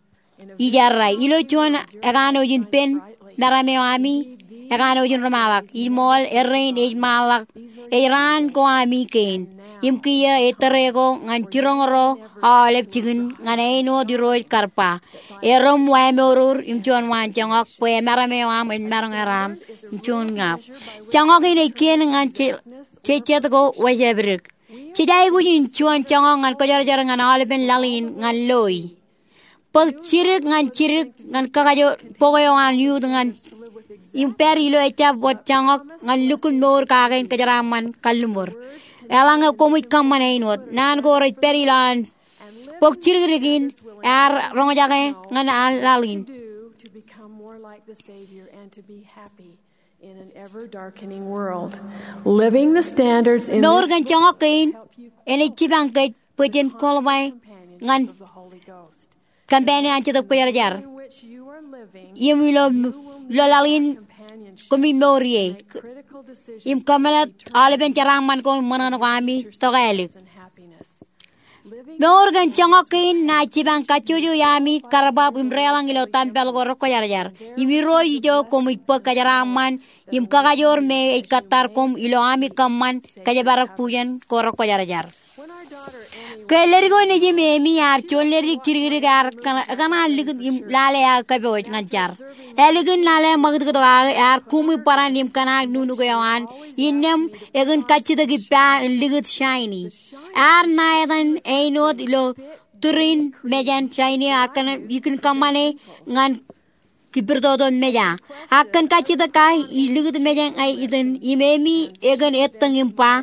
ijarrai ilo chon agano jin pen marameo ami agano jin ramawak imol errain e malak Iran ko ami ken imkiya eterego ngan chirongro alep chigun ngan eno diroj karpa erom waemorur imchon wan changok pe marameo am en marangaram imchon ngap changok ine ken ngan chechet go wajebrik chijai gujin chon changok ngan kojar ngan alepen lalin ngan loy pag chirik ngan kakajo pogoyo ngan yud ngan imperi lo echa bot changok ngan lukun mor kagain kajaraman kalumur elanga komit kamane inot nan go rit perilan pag chirigin ar rongajake ngan lalin to become more like the Savior and to be happy in an ever-darkening world. Living the standards in nor this gan changok kain ene chibang kay pujen kolbay ngan of the Holy Ghost, kampanya anche to koyarjar in which you are living yemilo lalin companionship, komi morie critical decisions, im kamalat aleben charaman ko manano kami togaelik and happiness. Living Morgan changokin na chibang kachuyo yami karabab imrelang ilo tampel goro koyarjar. Imiro ijo komu ipo kajaraman im kagayor me ikatar kom ilo ami kamman kajabarak pujan goro koyarjar. when our daughter Annie Keleri go neji me mi ar choleri chirigiri gar kana ligin im lale ya kaboj nganjar. Eligin lale magd ko ar kumi paran im kana nunu go yawan innem egin kachida gi pa ligit shiny. Ar naedan einot ilo turin mejan shiny ar kana ikin kamane ngan kibirdo meja. Akan kachida kai ligit mejan ai idin imemi egin etang impa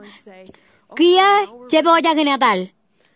Kia cheboja genatal.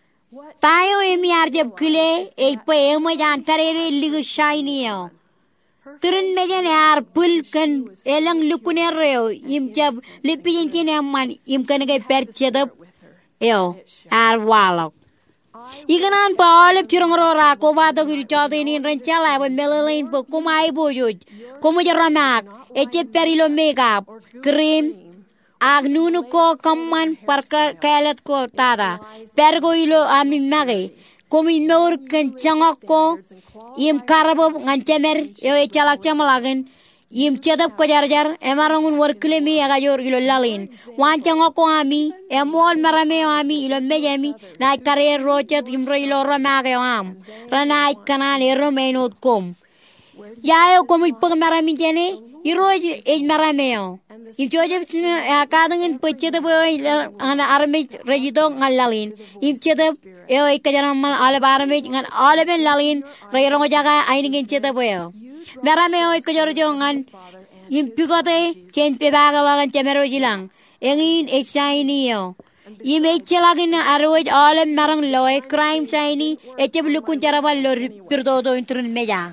Tayo emi arjab kile eipa emo jan tarere ligu shiny yo. Turun mejan ar pulkan elang lukune reo im jab lipin chine man im kanagay perchedap yo ar walok. Ikanan pa olip chirongro ra ko bato giri choto ini renchala ba melalain po kumai bojoj. Kumujaramak eche perilo makeup cream Agnunu ko kamman parka kalat ko tada. Pergo ilo ami mage. Komi nor kan changok ko. Im karabo ngan cemer. Yo echalak chamalagan. Im chedap ko jarjar. Emarangun workle mi agayor ilo lalin. Wan changok ko ami. Emol marame ami ilo mejami. Na karir rochet imro ilo ramage am. Ranai kanal ero menot kom. Yayo komi pag marami jene. Iroj ej marameo. Im Joseph kadangin pechete boy an armej rejido ngalalin. Im chete eo ikajaramal ale barmej ngan ale ben lalin rayong jaga ainingin chete boy. Marameo ikajorjo ngan im pigote chen pebagalagan chamero jilang. Engin echainio. Im echalagin aroj ale marang loy crime chaini echebulukun charabal lor pirdodo intern meja.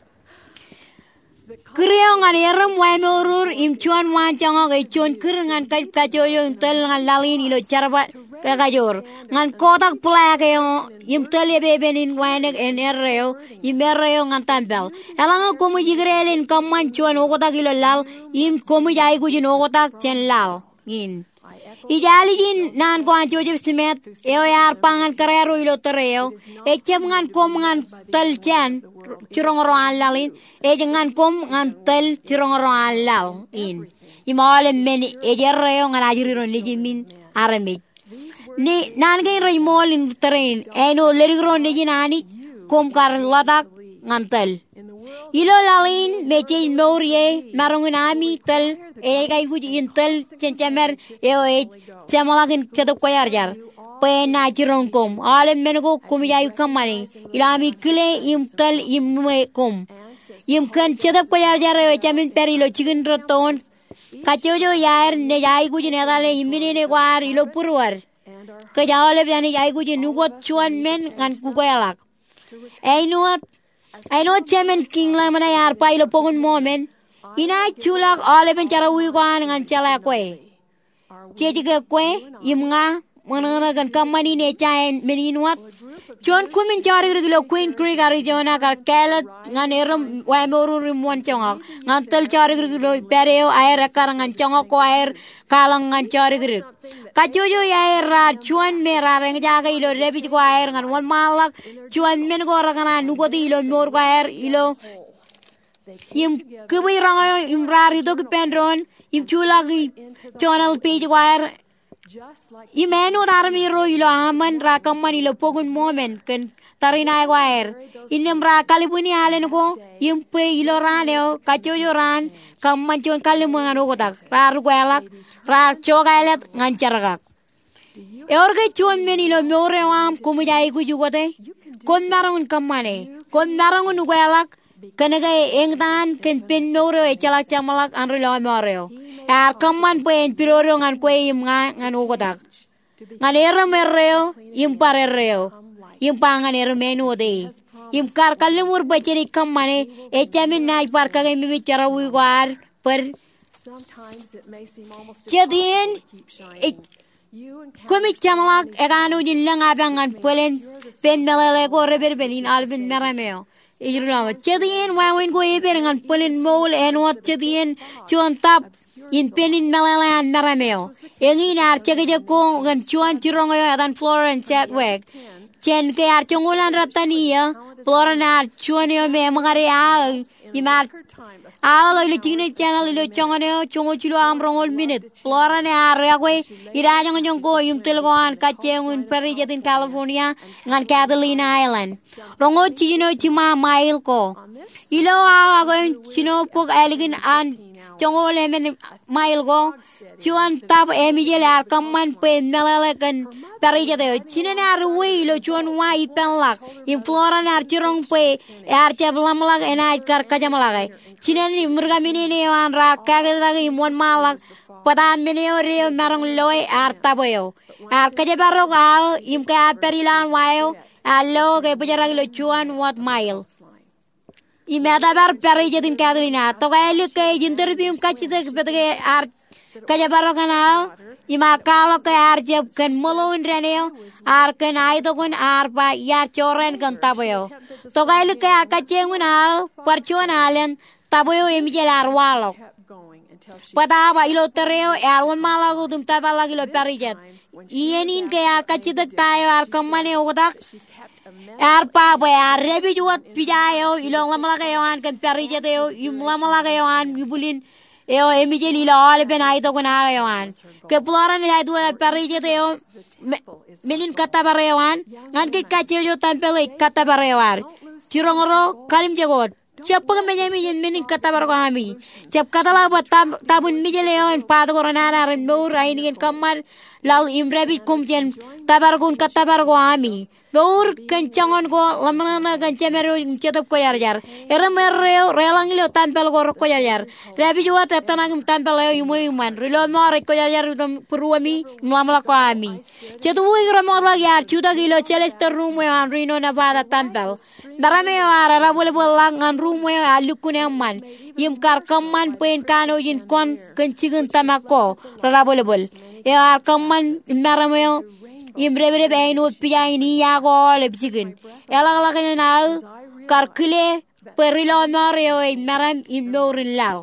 Kriang an eram wamorur im chuan wan changok e chuan krengan kai kajoyo tel ngan lalin ilo charba kajor ngan kotak plak e im tele bebenin wanek en erreo im erreo ngan tambel elang komu jigrelin kamman chuan okotak ilo lal im komu jai gujin okotak chen lal ngin Ijalijin nan ko an Joseph Smith eo yar pangan karero ilo tereo echem ngan kom ngan tel chan chirongoro alalin ejengan kom ngan tel chirongoro alal in imale men ejerreo ngan ajiriro nijimin arami ni nan ge reimol in terrain eno lerigro nijinani kom kar ladak ngan tel ilo lalin meche morie marungun ami tel gai guji intel chenchamer eo chamalagin chadok koyarjar pena chirongkom ale menego kumiyayu kamani ilami kile imtal immekom imkan chadok koyarjar eo chamin perilo chikin roton kachojo yaer ne jai guji ne dale imine ne war ilo purwar ke jawale bani jai guji nugot chuan men ngan kugoyalak Aino chamen kingla mana yar pa ilo pogun momen ina chulak ale ben charawi kwan ngan chala kwe chejiga kwe imnga manana gan kamani ne chaen meninwat chon kumin chari gilo Queen Creek Arizona kar kala ngan eram wamorur mon chongak ngan tel chari gilo pereo air akar ngan chongak ko air kalang ngan chari gilo kachojo air ra chuan mera reng jaga ilo rebi ko air ngan wan malak chuan men go ragana nugoti ilo mor ko air ilo im kubi rangayo im rari do pendron im chulagi channel page wire imenu darmi ro ilo aman ra kamman ilo pogun moment kan tarina wire inem ra kalibuni alen ko im pe ilo raneo kachoyo ran kamman chon kalimungan ko tak raru kwelak ra chogalet ngancharagak eorge chon men ilo more wam kumujai ku jugote kon narangun kammane kon narangun kwelak Kanaga engdan ken penoro e chalak chamalak anrilo moreo. Ar kamman pen piroro ngan kwe im ngan ugotak. Ngan eram erreo im parerreo. Im pangan ermenu de. Im kar kalimur bacheni kammane e chamin nai par kage mi bichara uigar per chadien Kumi chamalak eganu jinlang abangan pelen pen melele ko reber benin alvin merameo. Ijrulama chadien wawin ko eberangan pulin mol and what chadien chuan tap in penin melalan marameo engin ar chagaje ko gan chuan chirongo adan Florence Chadwick chen ke ar chungulan ratania Florana chuan yo me magare a imar alo ile chine channel ile chongane chungo chulo amrongol minute Florana ar yakwe irajong jong ko imtelgon kachengun perijatin California ngan Catalina Island rongo chino chima mile ko ilo ago chino pok elegin an chongo lemen mile go chuan tab emijel ar kamman pe nalalekan perijate chine ar we ilo chuan wa ipenlak in Florana ar chirong pe ar chablamlak enai kar kajamalak chine ni murgamini ne an ra kagada imon malak pada meneo re marang loy ar taboyo ar kajabaro ga imka perilan wayo allo ke pujarang lo chuan what miles imadabar perijatin Catalina to gaili ke interview kachite ke ar kajabaro kanal imakalo ke ar jeb kan molon reneo ar kan ai to kun ar pa yar choren kan taboyo to gaili ke akachengun al parchuan alen taboyo emijel ar walo pada ba ilo tereo arwan malago tum tabala ilo perijat ienin ke akachite tayo ar kamane odak ar pa ba ar rebi juat pijayo ilo lamala yoan kan perijat yo lamala yoan ibulin eo emijel ilo ale ben ai to kuna yoan ke ploran ai do perijat yo menin kata barewan ngan ke kache yo tampele kata barewar chirongoro kalim jagot Cepat menjadi menin kata baru kami. Cepat kata lah buat tabun mijeleon pada korana naran mur ini kan kamar lal imrebi kumjen tabargun kata baru kami. Mur kencangan ko lamana kencemeru cetup ko yar. Era merreo relang ilo tampel ko yar. Rebi jua tetanang tampel leo iman. Rilo more ko yar peruami melamla ko ami. Cetu igra mo lagi yar chuda kilo celester room an Reno Nevada tampel. Barame ara boleh bolang an room alukune amman. Yim kar kaman pen kano yin kon kencigun tamako rara boleh bol. Ya kaman marame imbrebe beinu pijaini ya gol bisikin ela kan na karkile perilo mario maram imorilla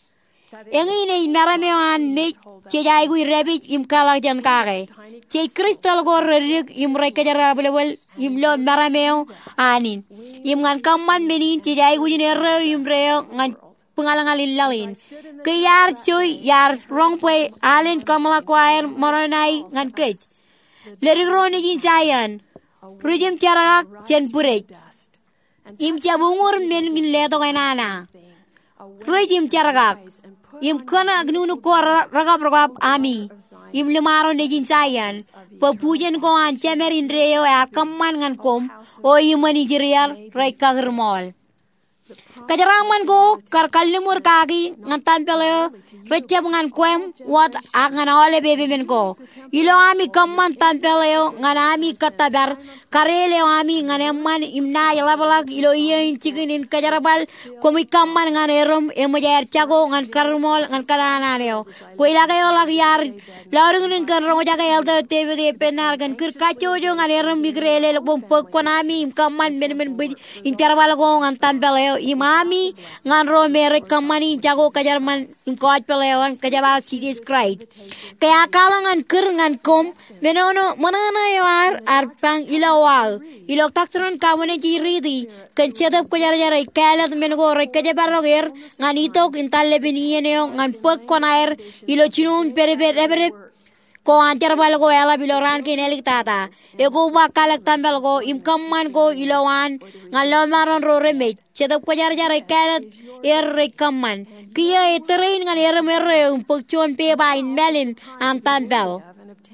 engine marame an me chejai gu rebi imkala jan kage che kristal go rik imre kajara belebel imlo marame anin imngan kaman menin chejai gu ne re imre ngan pengalangalin lalin kayar cuy yar rongpe alin kamala choir moronai ngan kej Lerigro ni jayan, rujim cara jen purek, im cabungur men leto kainana, rujim cara im kana gnunu ko ragap ami, im lemaro ni jayan, pepujen ko an cemerin reo kaman ngan kom, o imani jiriar reka germol. Kajaraman ko karkalimur kaki ngan tampele recep ngan kuem wat ngan ole bebe men ko ilo ami kamman tampele ngan ami katabar karele ami ngan emman imna yalabalak ilo ien cikinin kajarabal komi kamman ngan erom emojar cago ngan karmol ngan kanana neo ko ilagay olak yar larung kan rongo jaga yalda tebe de penar kan kir kacho jo ngan erom migrele bom konami kamman men incarabal ko ngan tampele imami ngan romere kamani jago kajarman ingkot pelewan kajabal Jesus Christ kaya kalangan ngan kom menono manana yar arpang ilawal ilok taktron kamone jiridi kencedap kajar kalat mengo kajabar roger ngan itok intalle binieneo ngan pek konair ilo chinun pere ko antar bal ko ela biloran ke nelik tata ego bakalak tambal ko imkamman ko ilowan ngalo maron ro remej cedap ko jar kalat kamman kiya eterein ngal mere pokchon pe bain melin am tambal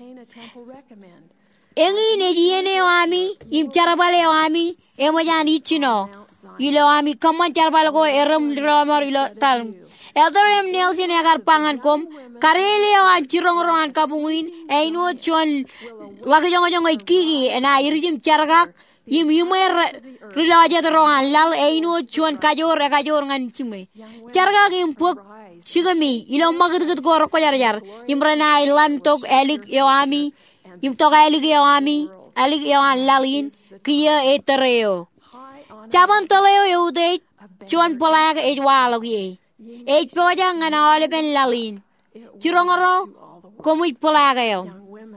engi ne diene ami im charabale ami emojani chino ilo ami kamman charbal ko romar ilo tal Elderem Nelson agar pangan kom karele an cirong-rongan kabungin ino chon lagi jong-jong ikigi na irijim cargak yim yumer rilaja terongan lal ino chon kajor ngan cime cargak impuk sigami ilo magad ko ko jar imrana ilam tok elik yoami im tok elik yoami elik yoan lalin kia etereo caban teleo yude chon polag ejwalogi Eight pojang ngan ole ben lalin. Cirongoro komu polagayo.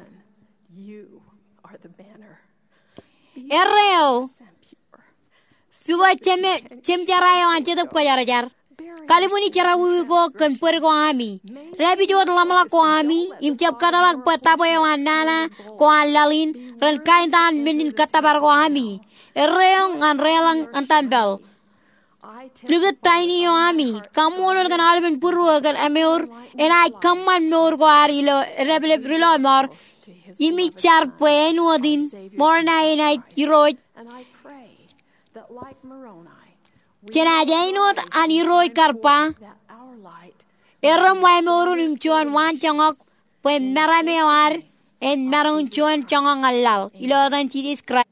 Erreo. Suwa cem jarayo ance tok pajar. Kali muni cara wigo kan pergo ami. Rebi jod lamla ko ami. Imcap kadalak patabo yo anana ko lalin. Ran kaintan menin katabar ko ami. Erreo ngan relang antambel. Lugat tiny yo ami, kamu orang kan alben puru kan ameur, and I come man more go arilo, relo more, imi char puen odin, more night heroic. Cena jainot an heroic karpa, eram way more imchuan one changok, when marame war, and maroon chuan changong alal, ilo dan chidis cry.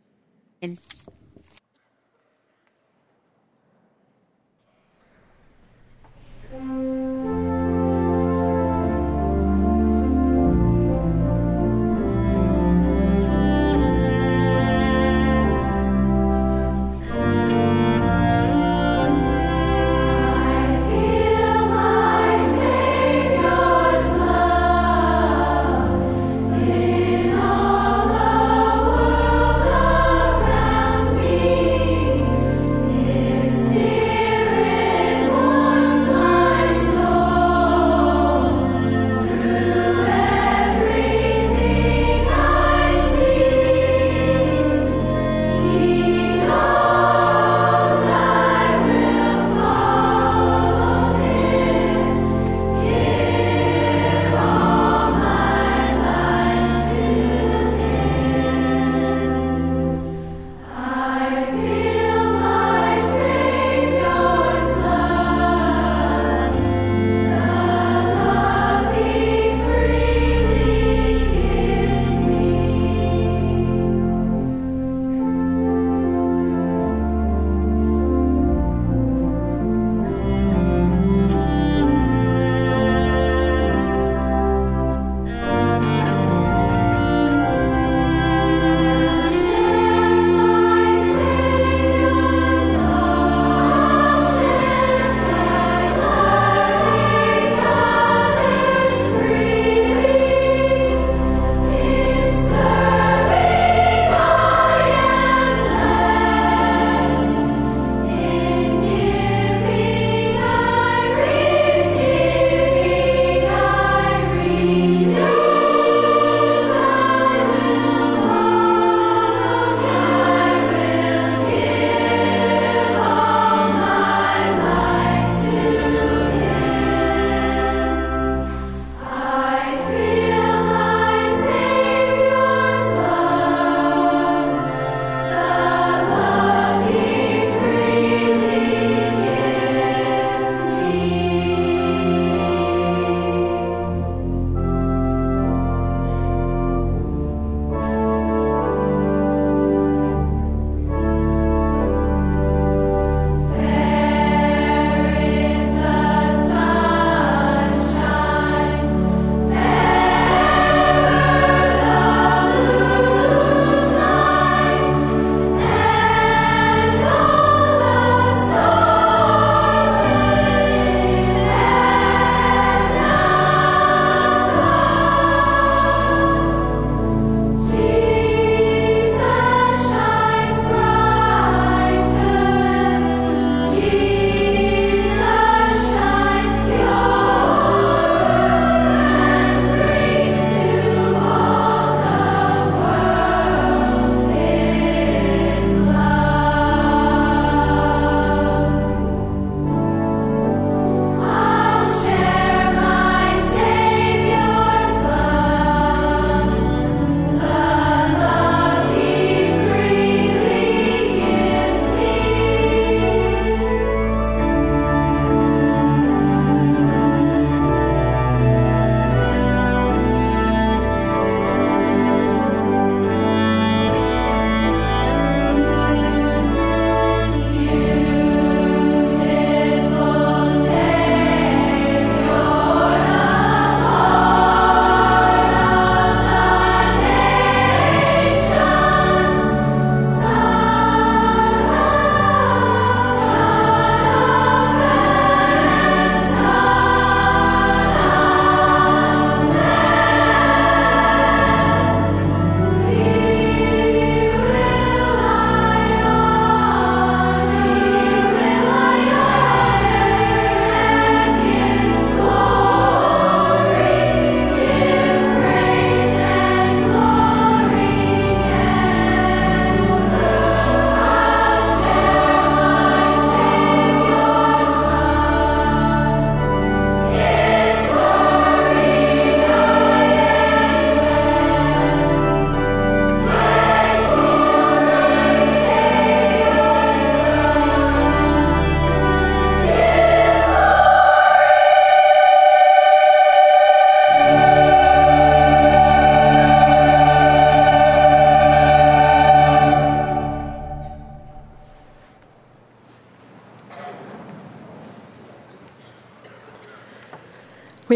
Spirit warms my soul.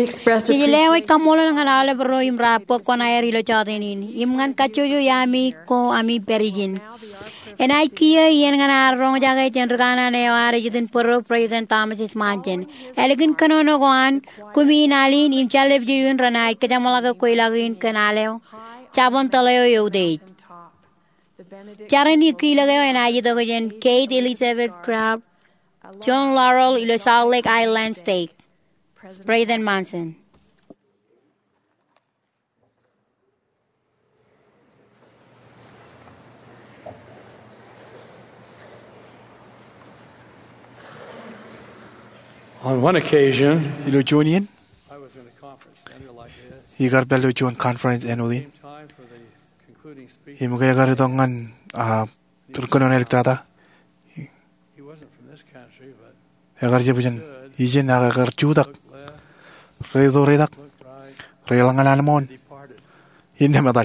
express Jadi lewat appreciation. kamu lang ngalala bro imrapo ko na eri lo chatin ini. Imngan kachuyo yami ko ami perijin. Enai kia yen ngana rong jaga cendrukana ne wari jitin puro president Thomas Manchen. Elegin kanono goan kumi nalin im chalep jiun ranai kajamalaga koilagin kanaleo. Chabon taleo yodeit. Charani kilagayo enai jito jen Kate Elizabeth Crabb, John Laurel ilo Salt Lake Island State. President Manson. On one occasion, Ilojonian, I was in a conference center like this. igar Belojon conference annually. Time for the concluding speech. Imugay dongan turkonon elektrada. He wasn't from this country, but Agar jabujan ijen agar judak looked left, redo redak looked right, relangan almon departed. inde medal.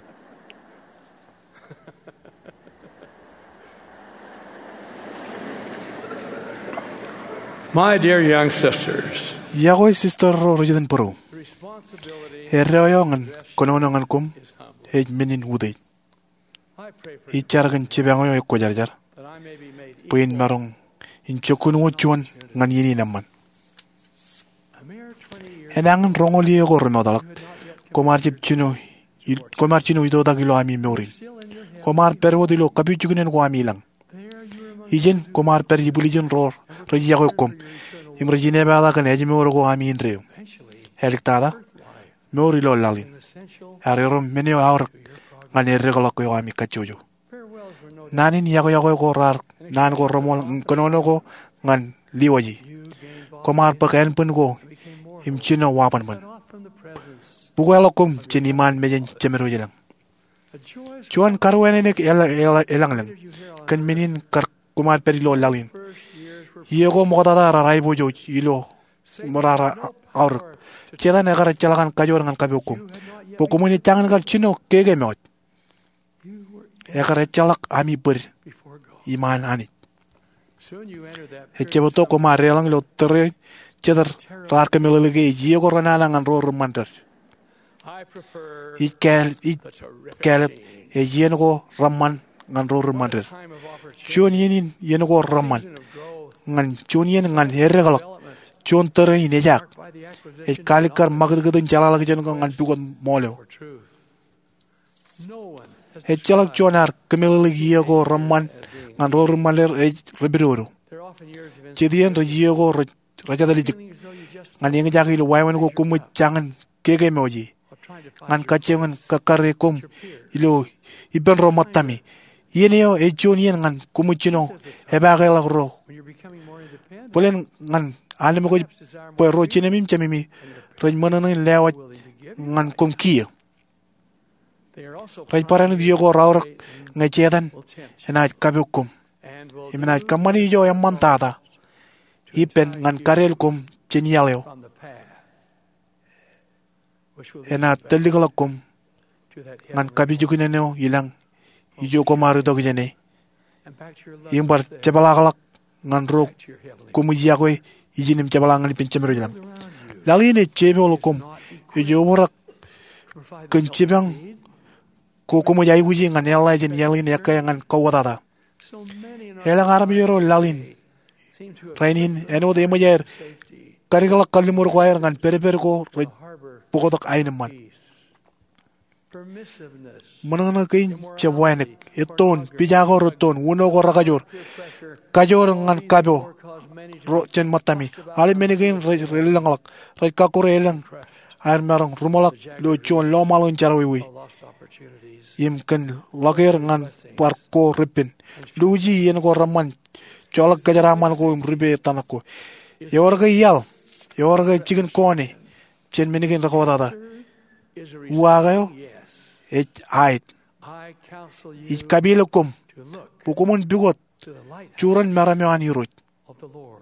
My dear young sisters, Yagoy sister rojidan puro. the responsibility Herreoyangan kononongan kum is humble. hej menin udai. I pray for Icharagan chibangoyo ko jarjar. that I may be made Puin equal. marong inchokun wuchuan ngan yini naman. A mere 20 years Enangan rongoli ko remodalak. you had not yet Komar komar chino ito dagilo ami meorin. still in your head. Komar perwodilo kabichugunen ko ami lang. There you were among Ijen komar per ibulijen ror rejiyago kom. Imrejine bada kan eji meoro ko ami inreo. eventually Heliktada life meori lo lalin. an essential Arerom menio aur to your progress. ngan erregalo ko ami kachojo. Farewells were no doubt. Nanin yago ko rar nan ko romol konono ko ngan liwaji. You gained Komar pakain pun ko and became more imchino wapan cut man. off from the presence. Bugalo kom chiniman mejen chemero jelang. A joyous Chuan karwene nek elang lang. did you hear on Kan menin kar kumar perilo lalin. first years were Yego motada rarai bojo ilo morara aur. Cheda negara chalakan kajor ngan kabiukum. you had not yet Pokumuni changan kal chino kege meot. you were Ekare chalak ami ber before God. iman anit. Soon you entered that period Hecheboto of koma relang lo tere chedar rar kemelege yego ranala ngan ror mandar. I prefer Ikel the terrific ikelet scene. yego ramman ngan ror What a mandar. time of opportunity, Chun yenin yego ramman season of growth, ngan chun yen ngan herregalak development, chun tere inejak. marked by the E acquisition of kalikar knowledge magdgadun chalala jen ngan bugon moleo. or truth. No one has E chalak described chuanar kemelege yego ramman ngan ror maler rebiroro. their often years of Chedien rejego rajadalijik feeling as though you just ngan yang jagi lo waiwan ko kumu jangan kege meoji of trying to find ngan your kacengan place, kakare kum your peers. ilo iben romatami yeneo e chonien ngan kumu chino hebagela ro When you're becoming more independent, polen ngan alem ko perhaps desire more po ro chinemim chamimi raj manana lewa willing to give. ngan kum kiyo They are also raj parang diego rawrak ngai chedan will tempt you ena kabukum and will imena deliver kamani yo yamantada ipen ngan karel kum chenialeo from the path, which will lead ena you back teligalakum to that ngan heavenly kabijukineneo ilang ijo ko maru dogjene and back to your love imbar there, cebalagalak ngan rok back to your heavenly kumu yagoy ijinim cebalangan pincemero jalan around you. laline cebolo kum Not ijo borak provide the kun help cebang you need. ko kumu yai wuji ngan yalajen yalin yakay ngan kawadada So many in our elang aram yoro lalin seem to have rainin eno de majer safety, karigalak kalimur ko ayer ngan pere ko a harbor pokodak ayneman peace, permissiveness, manana kain cebwanek eton pijago roton wuno ko rakajor peer pressure, kajor ngan kabo or cause many to ro chen matami ali menigin relangalak rai kakore elang crushed air marang rumalak lo chon lo malon charwi by lost opportunities. yim kan lager ngan parko ripin luji yen ko raman cholak kajaraman ko ribe tanako yorga yal yorga chicken kone chen menigin rakodada Is a wagayo yes. et ait I counsel you i kabilokum to look pukumun bigot to the light churan maramewan irot of the Lord.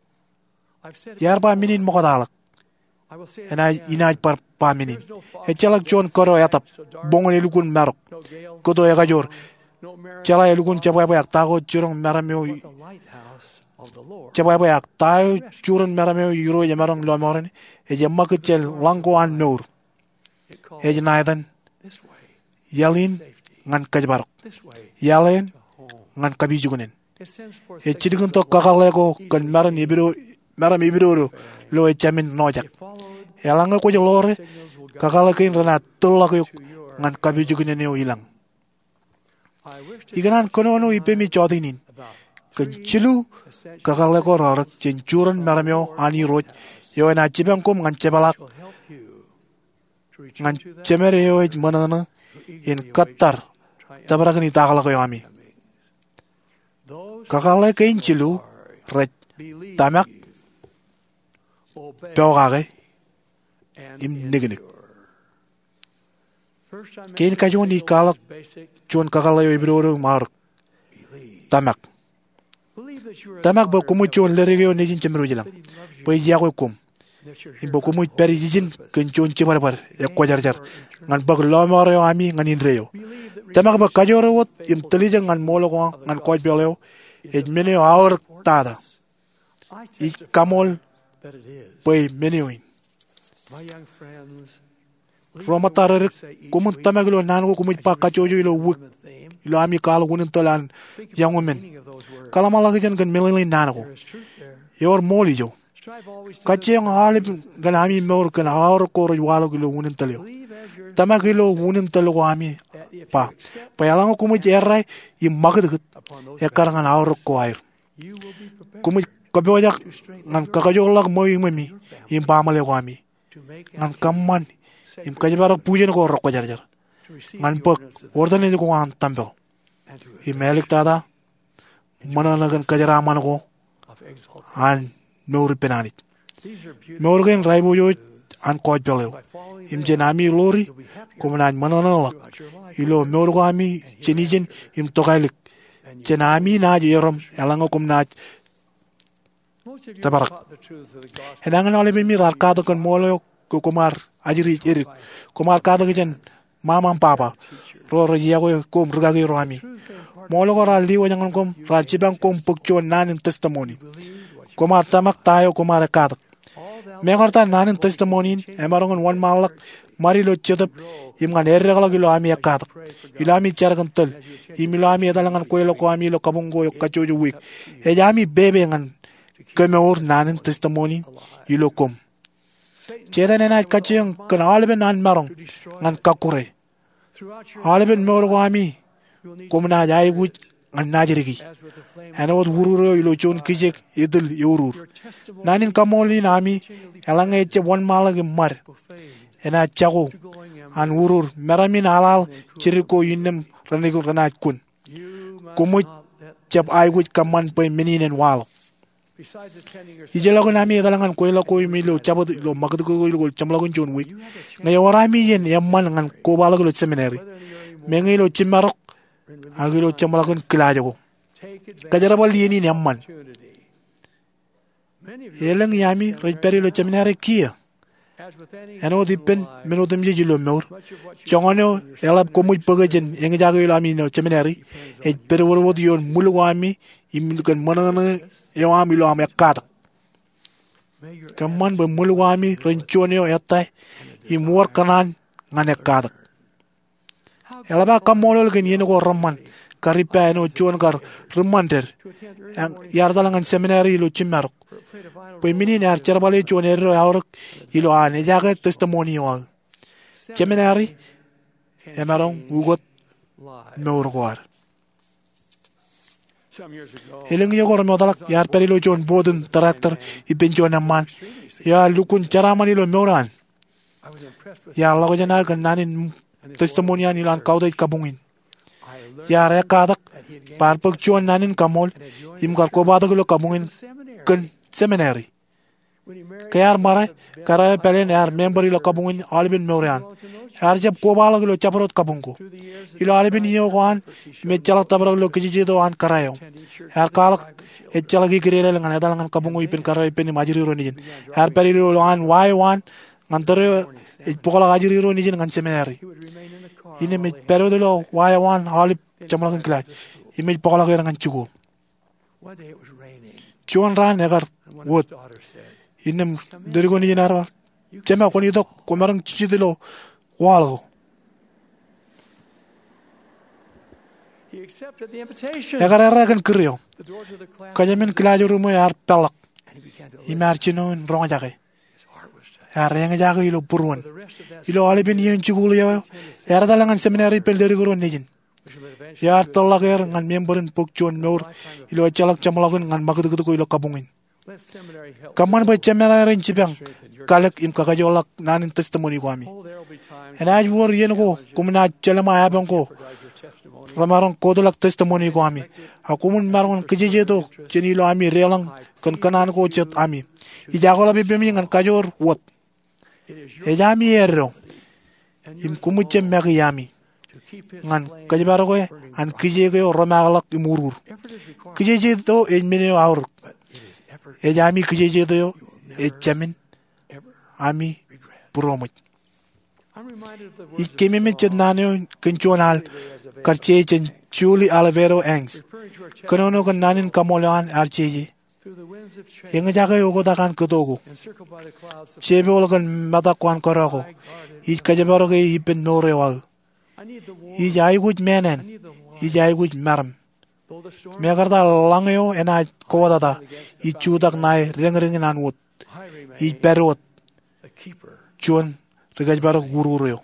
I've said it yarba before. minin mokodalak I will say it ena again. inaj par paminin There's no fog e chalak chon koro yatap bongone lukun marok no gale, kodo ya gajor no mariner, chala lukun chaba ba tago churong marameo but the lighthouse of the Lord. Jabay bayak tayo churan merame euro yamarang lomoren e jamma kechel lango an nor It calls e janaidan this way, yalin ngan kajbarok this way, yalen home. ngan kabijugunen It sends forth e signals chidigun of to warning. kakalego kan maran ibiro lo e chamin nojak If followed, yalanga ko lore signals will guide kakalakin rana tulak you yok to your. ngan kabijugunen yo ilang I wish to iganan kono no ipemi chodinin about kan chilu essential kakalego rorak chenchuran maramyo ani roj yo na chibang kum ngan chebalak will help you to return ngan to that chemere yo manana in Qatar tabarakani takalago yo ami those kakale kain chilu raj believe tamak obey pewgage and im niginik endure. First, I kain mentioned kajon ni signals kalak as basic chon kakale yo ibro mar believe. tamak Believe that you are a tamak ba daughter kumu of chon God, lerege yo nejin chemro jilang that He loves you, pa yago kum that you're here imbo for kumu a peri holy jijin purpose. kan chon chebar bar ya ko jar jar And for eternity. ngan bag lo maro yo ami ngan in reyo Believe that tamak ba redemption kajoro wot is im faithful telija ngan molo ko ngan ko beleo is e of mene utmost awr importance. tada I i testify kamol that it is. pay menewin My young friends, leave roma the words tarer you say each kumun week tamaglo nan ko kumun as pa you kachojo reflect ilo on the wuk women theme. ilo ami kal gunin tolan Think about yangu the men meaning of those words. kala mala gijan kan melin nan ko There is truth there. yor moli jo Strive always to kache live yang halib gan ami mor kan awr ko ro walo gilo gunin talo believe as your tamagilo gunin talo ko ami that if pa you accept pa yalang ko kumun jerai i magad upon those ya karangan awr ko air you will be prepared kumun kabojak ngan kakajolak moy mami im pamale ko ami to make ngan and kamman im kajabarak pujen ko ro ko jar jar to receive ngan the pak ordinances ordane ko an tambel and to i melik tada manana gan kajara man ko of exaltation. an nori penanit These are beautiful. morgen raibo yo an ko beleo By following im them, jenami lori you'll be happier ko man manana la throughout your life. ilo morgo ami chenijen im tokailik And you jenami na yorom elanga kum na most of you tabarak. are taught the truths of the gospel. henangan ole mi rar kada kan molo ko kumar ajiri erik kumar kada gijan mama papa ro ro yago kom rugagi ro ami Truths they impart molo ko ral liwo jangan kom ral chibang kom pukcho nanin testimony believe what you kumar tamak tayo kumar kada all thou Mengarta nanin testimony emarongan wan malak mari lo chedap imgan erregala gilo ami akata ilami chargan tel imilo ami adalangan koelo ko ami lo kabungo yo kachojo week e jami bebe ngan kemeur nanin testimony ilo kom Satan chedan ena kacheng kanalbe nan marong ngan kakure throughout your alben mor ko ami you will need kom na jay gu ngan najrigi as with the flame ana wad wururo ilo chon kijek edel yorur your testimony nanin kamoli nami elanga eche wan malak mar will fade ena chago to glowing embers. an wurur meramin alal chiriko yinem ranigo ranaj kun You must kumut not let chap ay wit kaman pay meninen wal besides attending your ijela ko nami dalangan ko ila ko mi lo chabot lo magad ko lo chamla ko jon wik ngay warami yen yamman ngan ko bala ko seminary mengi lo chimarok agilo chamla ko klajo ko take advantage kajarabal yeni yamman of opportunity. Many of you, yelang yami rejperi lo seminary kia as with any eno dipen menodem je lo meur much of what you chongono elab ko muy pagajen eng jago lo ami no seminary e perwor wod yon mulu wami imil kan manana e wami lo am yakata may your kaman ba mulu wami renchoneo etai imwor kanan ngane kada elaba kamolol gen yeno ko ramman karipa eno chon kar rumanter yardalangan seminary lo chimar played a vital pe mini nar cherbale chon ero awr ilo ane jaga testimony wa seminary emarong ugot life. meurgwar Some years ago, Hiling yo kor modalak yar perilo chon bodun tractor ibenchon man ya lukun charamani lo meuran I was impressed with ya lago jana kan nanin testimony an ilan kaudai kabungin I learned ya re kadak that he had gained parpok chon nanin kamol im kar ko badag lo kabungin seminary. kan seminary When he married, kayar mare kara pelen yar member lo kabungin albin meuran yar jab ko balag lo chaprot kabungko through the years ilo albin yo kwan me chala tabra lo kiji do an karayo yar kalak e chala gi kirele ngan dalangan kabungo ipin kara ipin majiri ro nijin yar perilo lo an why one ngantore e pokola ajiri ro nijin ngan seminary he would remain in the car. ini me perilo why one halip chamla kan klaj imi pokola ga ngan chugo One day it was raining. John ran egar wood. Inem derigoni inarwa. Jema koni dok komarang chidilo walgo. Egar eragan kriyo. Kajamin kilajo mo yar pelak. Imarchino in rongajake. Areng jaga ilo purwan. Ilo alibin yen chugul yo. Erdalangan seminary pel derigoro nijin. Yar tolager ngan memberin pokchon nor. Ilo chalak chamalagun ngan magdugudu ilo kabungin. Kaman ba seminary chibang. Kalak im kakajolak nanin testimony ko ami. And I wor yen ko kumina chalama abang ko. Ramarang kodolak testimony ko ami. Akumun marong kijejedo chenilo ami relang kan kanan ko chet ami. Ijagola bibemi ngan kajor wot. Ejami ero. Im kumuche megiyami. Ngan kajibaro ko an kijego romagalak imurur. Kijejedo ejmene aur. Ejami kijejedo ejamin ami promot. Ikemi chetnano kenchonal karchechen Julie Alvero Angs. Kanono kan nanin kamolan archeji. Yang jaga yogo dakan kedogo. Chebe olagan matakwan korako. Ich kajabaro ke ipen norewal. Ich aiguj menen. Ich aiguj maram. Megarda langyo ena kowadada. Ich chudak nai ring anwut. Ich perot. Chuan regajbaro gurureo.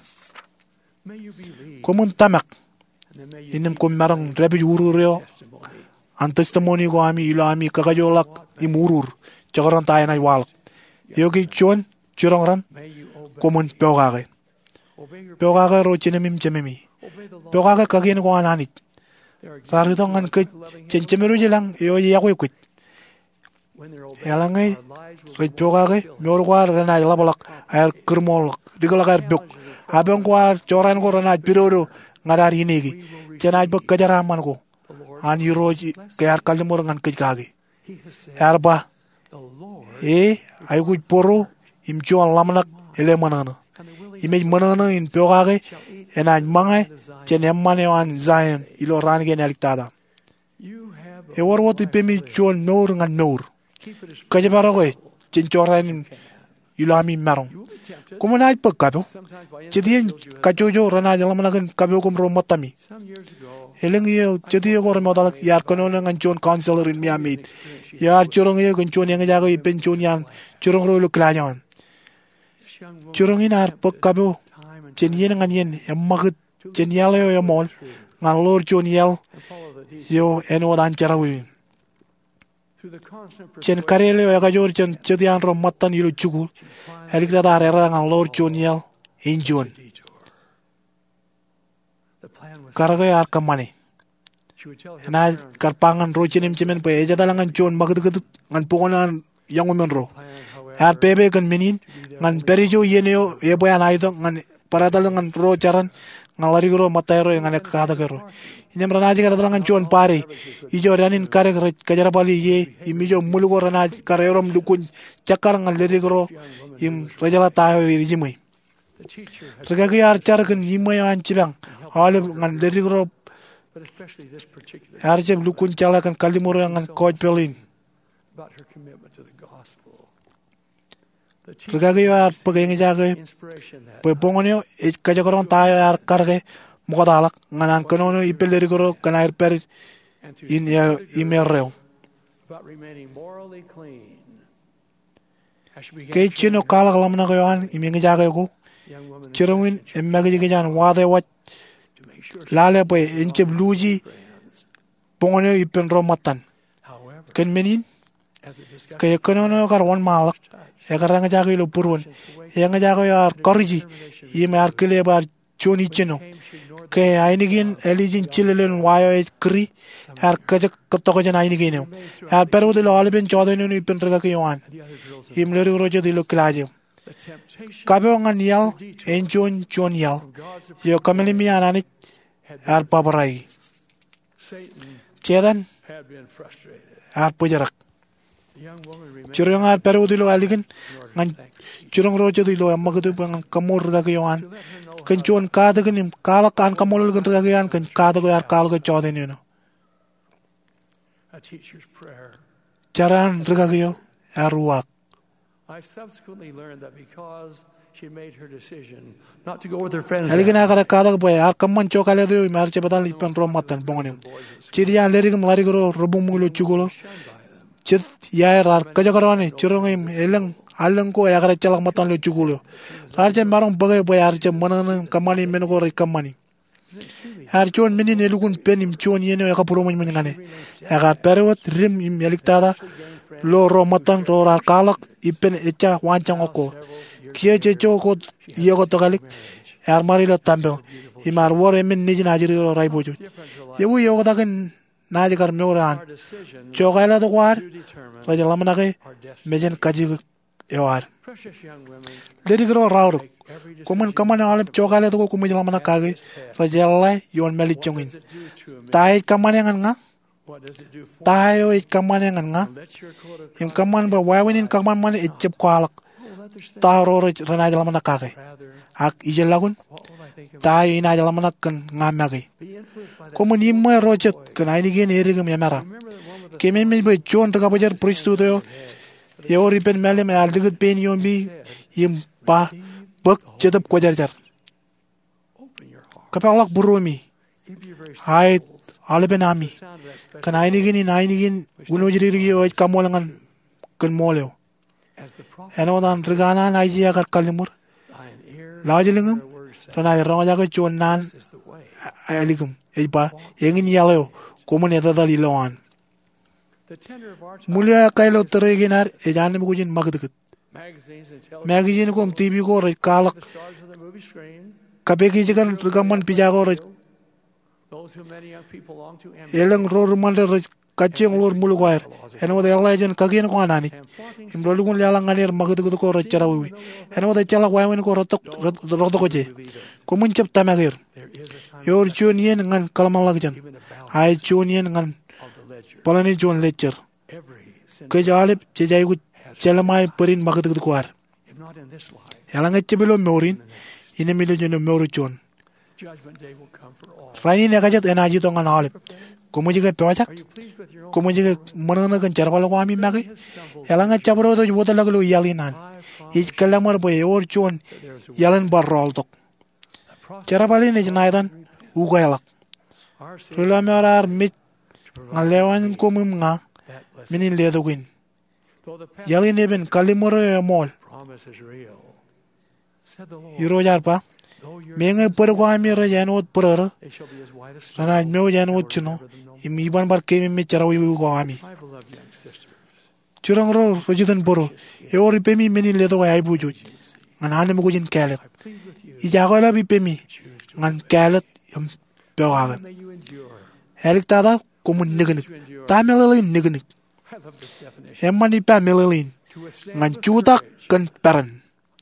Komun tamak. Inem kumarang rebi gurureo. An testimony ko ami ilo ami kakajolak imurur. Chakaran tayo na iwalak. Yogi chuan churangran. Komun peogage. Peogage ro chinemim chememi. Peogage kagin ko ananit. Raritong an ke chenchemeru jilang yo yakoy kwit. Yalangay red peogage meorwar rena ilabalak ayar kermolak digalakar buk. Abang ko choran ko rena piroro ngadar inigi. Chenaj bak kajaraman ko. An yuroji kayar kalimur ngan kajkagi. Yarba. Ayguj poro imchuan lamnak ele manana. Imej manana in peogage enaj mangay chen emmane an Zion ilo rangen eliktada. Ewar wot ipemi chuan nor ngan nor. Kajabaro chen choran ilo ami marong. Como naj pagkabo. Chedien kajojo ranaj lamnagan kabyo kumro matami. Eleng yo chedi ko remodalak yar kono ngan chon counselor in Miami. Yar churong yo kan chon yang jago ipen chon yan churong ro lo klajan. Churong inar pagkabo chen yen ngan yen emmagut chen yale yo mol ngan lor chon yel yo eno dan charawi. Chen karele yo kajor chen chedi an ro matan yilo chugul. Elik da era ngan lor chon yel injon. Karagay arka money. Na karpangan ro chinim chimen pa eja dalangan chon magdugud ngan pongan yang women ro. Ar pebe kan menin ngan perijo yeneo eboyan aido ngan paradalangan ro charan ngan lari ro matayro ngan ekada kero. Inem ranaji kada dalangan chon pare. Ijo ranin kare kajarapali ye imijo mulugo ranaj karerom dukun chakar ngan lari ro im rajala tayo rijimai. Regagi archar kan yimay anchibang. Olive ngan derigro arjeb lukun chala kan kalimuro ngan coach pelin. Regagi ar pageng jage pepongonyo kajakoron tayo ar karge mukadalak nganan kanono ipel derigro kanair per in ya imerreo. Kay chino kalak lamna kayoan iming jage ko. Chirungin emmagi jan wade wat lale boy inche bluji pongono ipen romatan ken menin kay kono kar wan malak e karanga jago lo purwon e nga jago yar korji yime ar kele bar choni cheno kay ainigin elijin chilelen wayo e kri ar kajak kotoko jan ainigin ar pero de lo alben chodeno ipen rega kyoan imleri roje de lo klaje Kabe ngan yal enjon chon yal yo kameli mi anani ar paparai chedan ar pujarak churong ar peru dilo aligin ngan churong rojo dilo amagdu bang kamur da kyoan kan chon kada ganim kala kan kamul gan ragayan kan kada go ar kal go choden you know Jaran rigagyo aruak. I subsequently learned that because she made her decision not to go with her friends. Aligina kara kada boy ar kamman chokale do marche badal ipan romatan bongonim. Chidia lerigum larigro robumulo chugolo. Chit yaer ar kajagarone churungim elang alangko yagara chalak matan lo chugulo. Raja marong bagay boy arche manan kamani mengo kamani. Archon minin elugun penim chon yeno yakapuromon mangane. Agar perwat rim im yaliktada lo romatan ro ar kalak ipen echa wancangoko. Kia checho ko yego togalik armarilo tambe. Imar war emin nijin ajiri ro raibojo. Yewu yogo dagen najigar meoran. Chogala do war raja lamanake mejen kaji ewar. Lerigro raur. Kuman kaman alip chogala do kumu lamana kage rajala yon meli chongin. Tai kaman yang nga tayo it kaman yang nga im kaman ba wawinin kaman man ichep kwalak taro rana lamana kage ak ijelagun tayo ina lamana kan ngamagi kuman immo rojet kan aini gen erigam yamara kemen me be chon taka bajar pristudo yo ripen mele me aldigut pen yombi im pa bak jedap kwajarjar kapalak burumi hai albenami kan ainigin gunojirigi oj kamolangan kan moleo enodan rigana naiji agar kalimur lajilingum rana ronga ga chonan aligum ejba yengin yalo komun etadal iloan mulia kailo tereginar ejanim gujin magdeket magazine kom tv ko kalak kabegi jigan rigaman pijago elang rorumander kacang lor mulugair eno de alajan kagien ko anani imrolugun lalang anir magdu ko racharawi eno de chala wawen ko rotok ko je ko muncap tamagir yor chunien ngan kalmalagjan ai chunien ngan palani jon lecture ke jalip jejai ku chalamai perin magdu ko ar yalang echbelo morin ine milo jono moru chon Raini negajat enaji to ngan halip. Kumuji ke pewajak. Kumuji ke manana kan charbalo ko ami magi. Yalanga chabro to jubota laglo yalinan. Ich kalamar boy or chon yalan barrol tok. Charabali ne jinaidan ugayalak. Rulamerar mit ngalewan kumum nga minin ledogin. Yalin eben kalimoro mol. Yurojar pa. Menga perguami rajanot per rana meu janot chuno imiban bar kemi me charawi guami churang ro rojidan boro eori pemi meni ledo ay buju anane mo gujin kalet ijagola bi pemi ngan kalet yam bewaga helik tada komun negnik tamelin negnik hemmani pamelin ngan chutak kan paran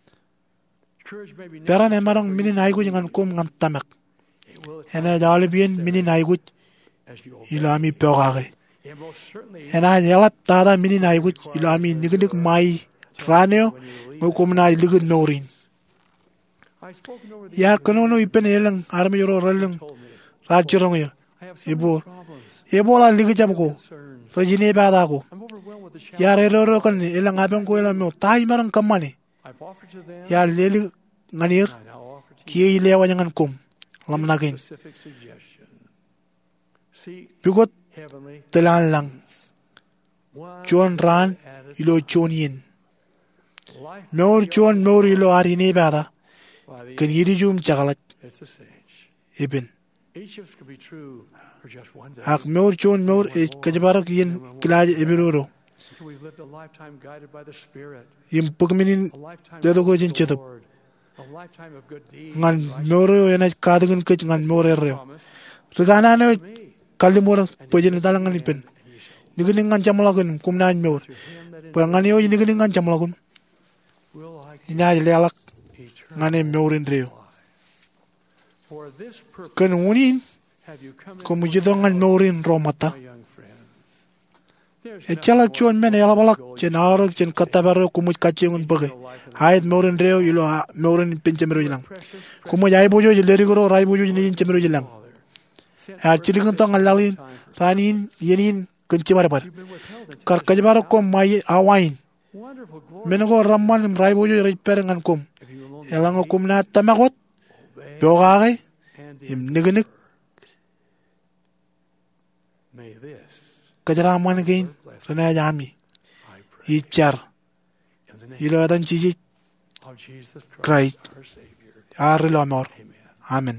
Peran emarang minin aigu jangan kum ngan tamak. Hena jalibien minin aigu ilami pegage. Hena jalap tada minin aigu ilami nignik mai raneo ngukum na ligud norin. Ya kanono ipen elang armi yoro relang rajurong ya. Ebo la ligud jamko. Rajine bada ko. Ya rero kan elang abang ko elang mo tai marang kamane. Ya leli nganir kiye lewa jangan kum lamnagin bigot telan lang chuan ran ilo chonien nor chuan nor ilo arine bada kan yidi jum chagalat ibn ak nor chuan nor kajbarak yin kilaj ebiroro yim pugminin dedo ko jin chetap ngan moro yana kadegen ke ngan more reo regana ne kalimor pojene dalangan ipen nigini ngan jamlagun kumna mor pangani o nigini ngan jamlagun ina lelak ngane morin reo kan unin komu jidongan morin romata echala chuan men yala balak chen arak chen katabaro kumu kachengun bage hayat morin reo ilo morin pinchemero jilang kumu jai bojo jileri goro rai bojo jini chemero jilang ha chilingun tong alalin ranin yenin kenci bar kar kajbar kom mai awain menego ramman rai bojo rai perengan kom elang kom na tamagot bogare im nigenik kajaraman gain rena yami ichar iladan cici Christ Arlamor Amen.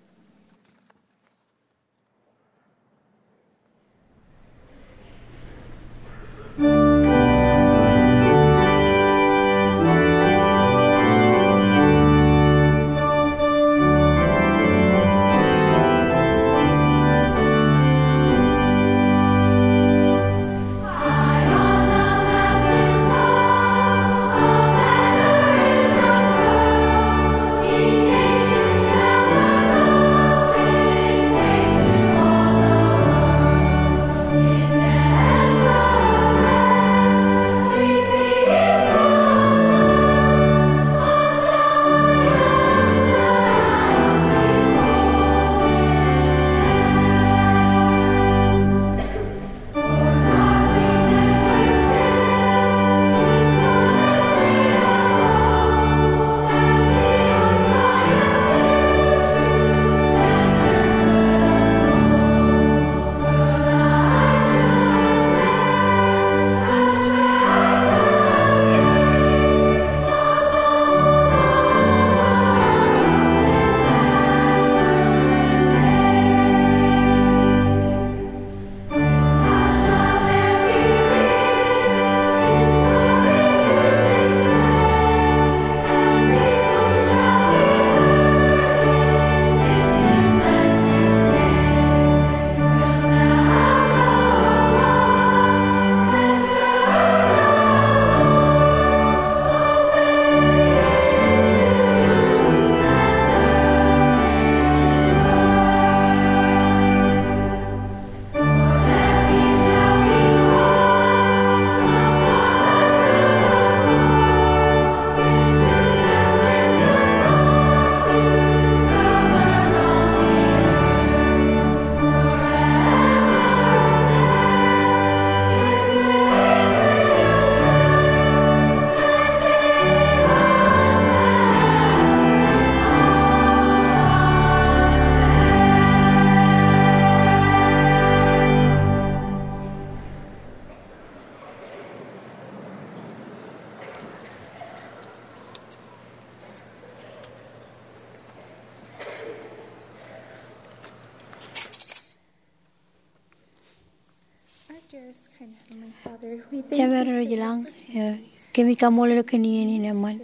Chabero jilang kemi kamole keni ni naman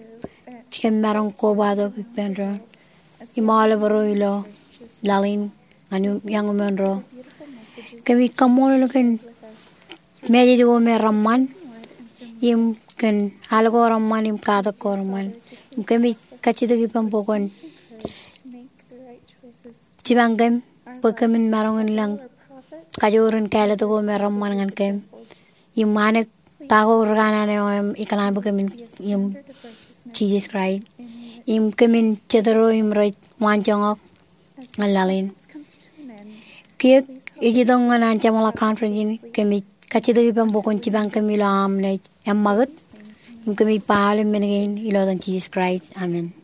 kem marong ko bado pendro imala baroilo lalin anu yang menro kemi kamole ken meje do me ramman im ken algo ramman im kada ko ramman kemi kachide gi pampokon cibangem pekamin marong lang kajoren kala to go me ramman ngan kem imane tago organa ne ikanan pekamin im Jesus Christ im kemin cedero im right wanjongok ngalalin kiek ijidong nganan chamala conference kemi kachide gi pampokon cibang kemi lam ne em magut im kemi pale mengen ilodan Jesus Christ amen.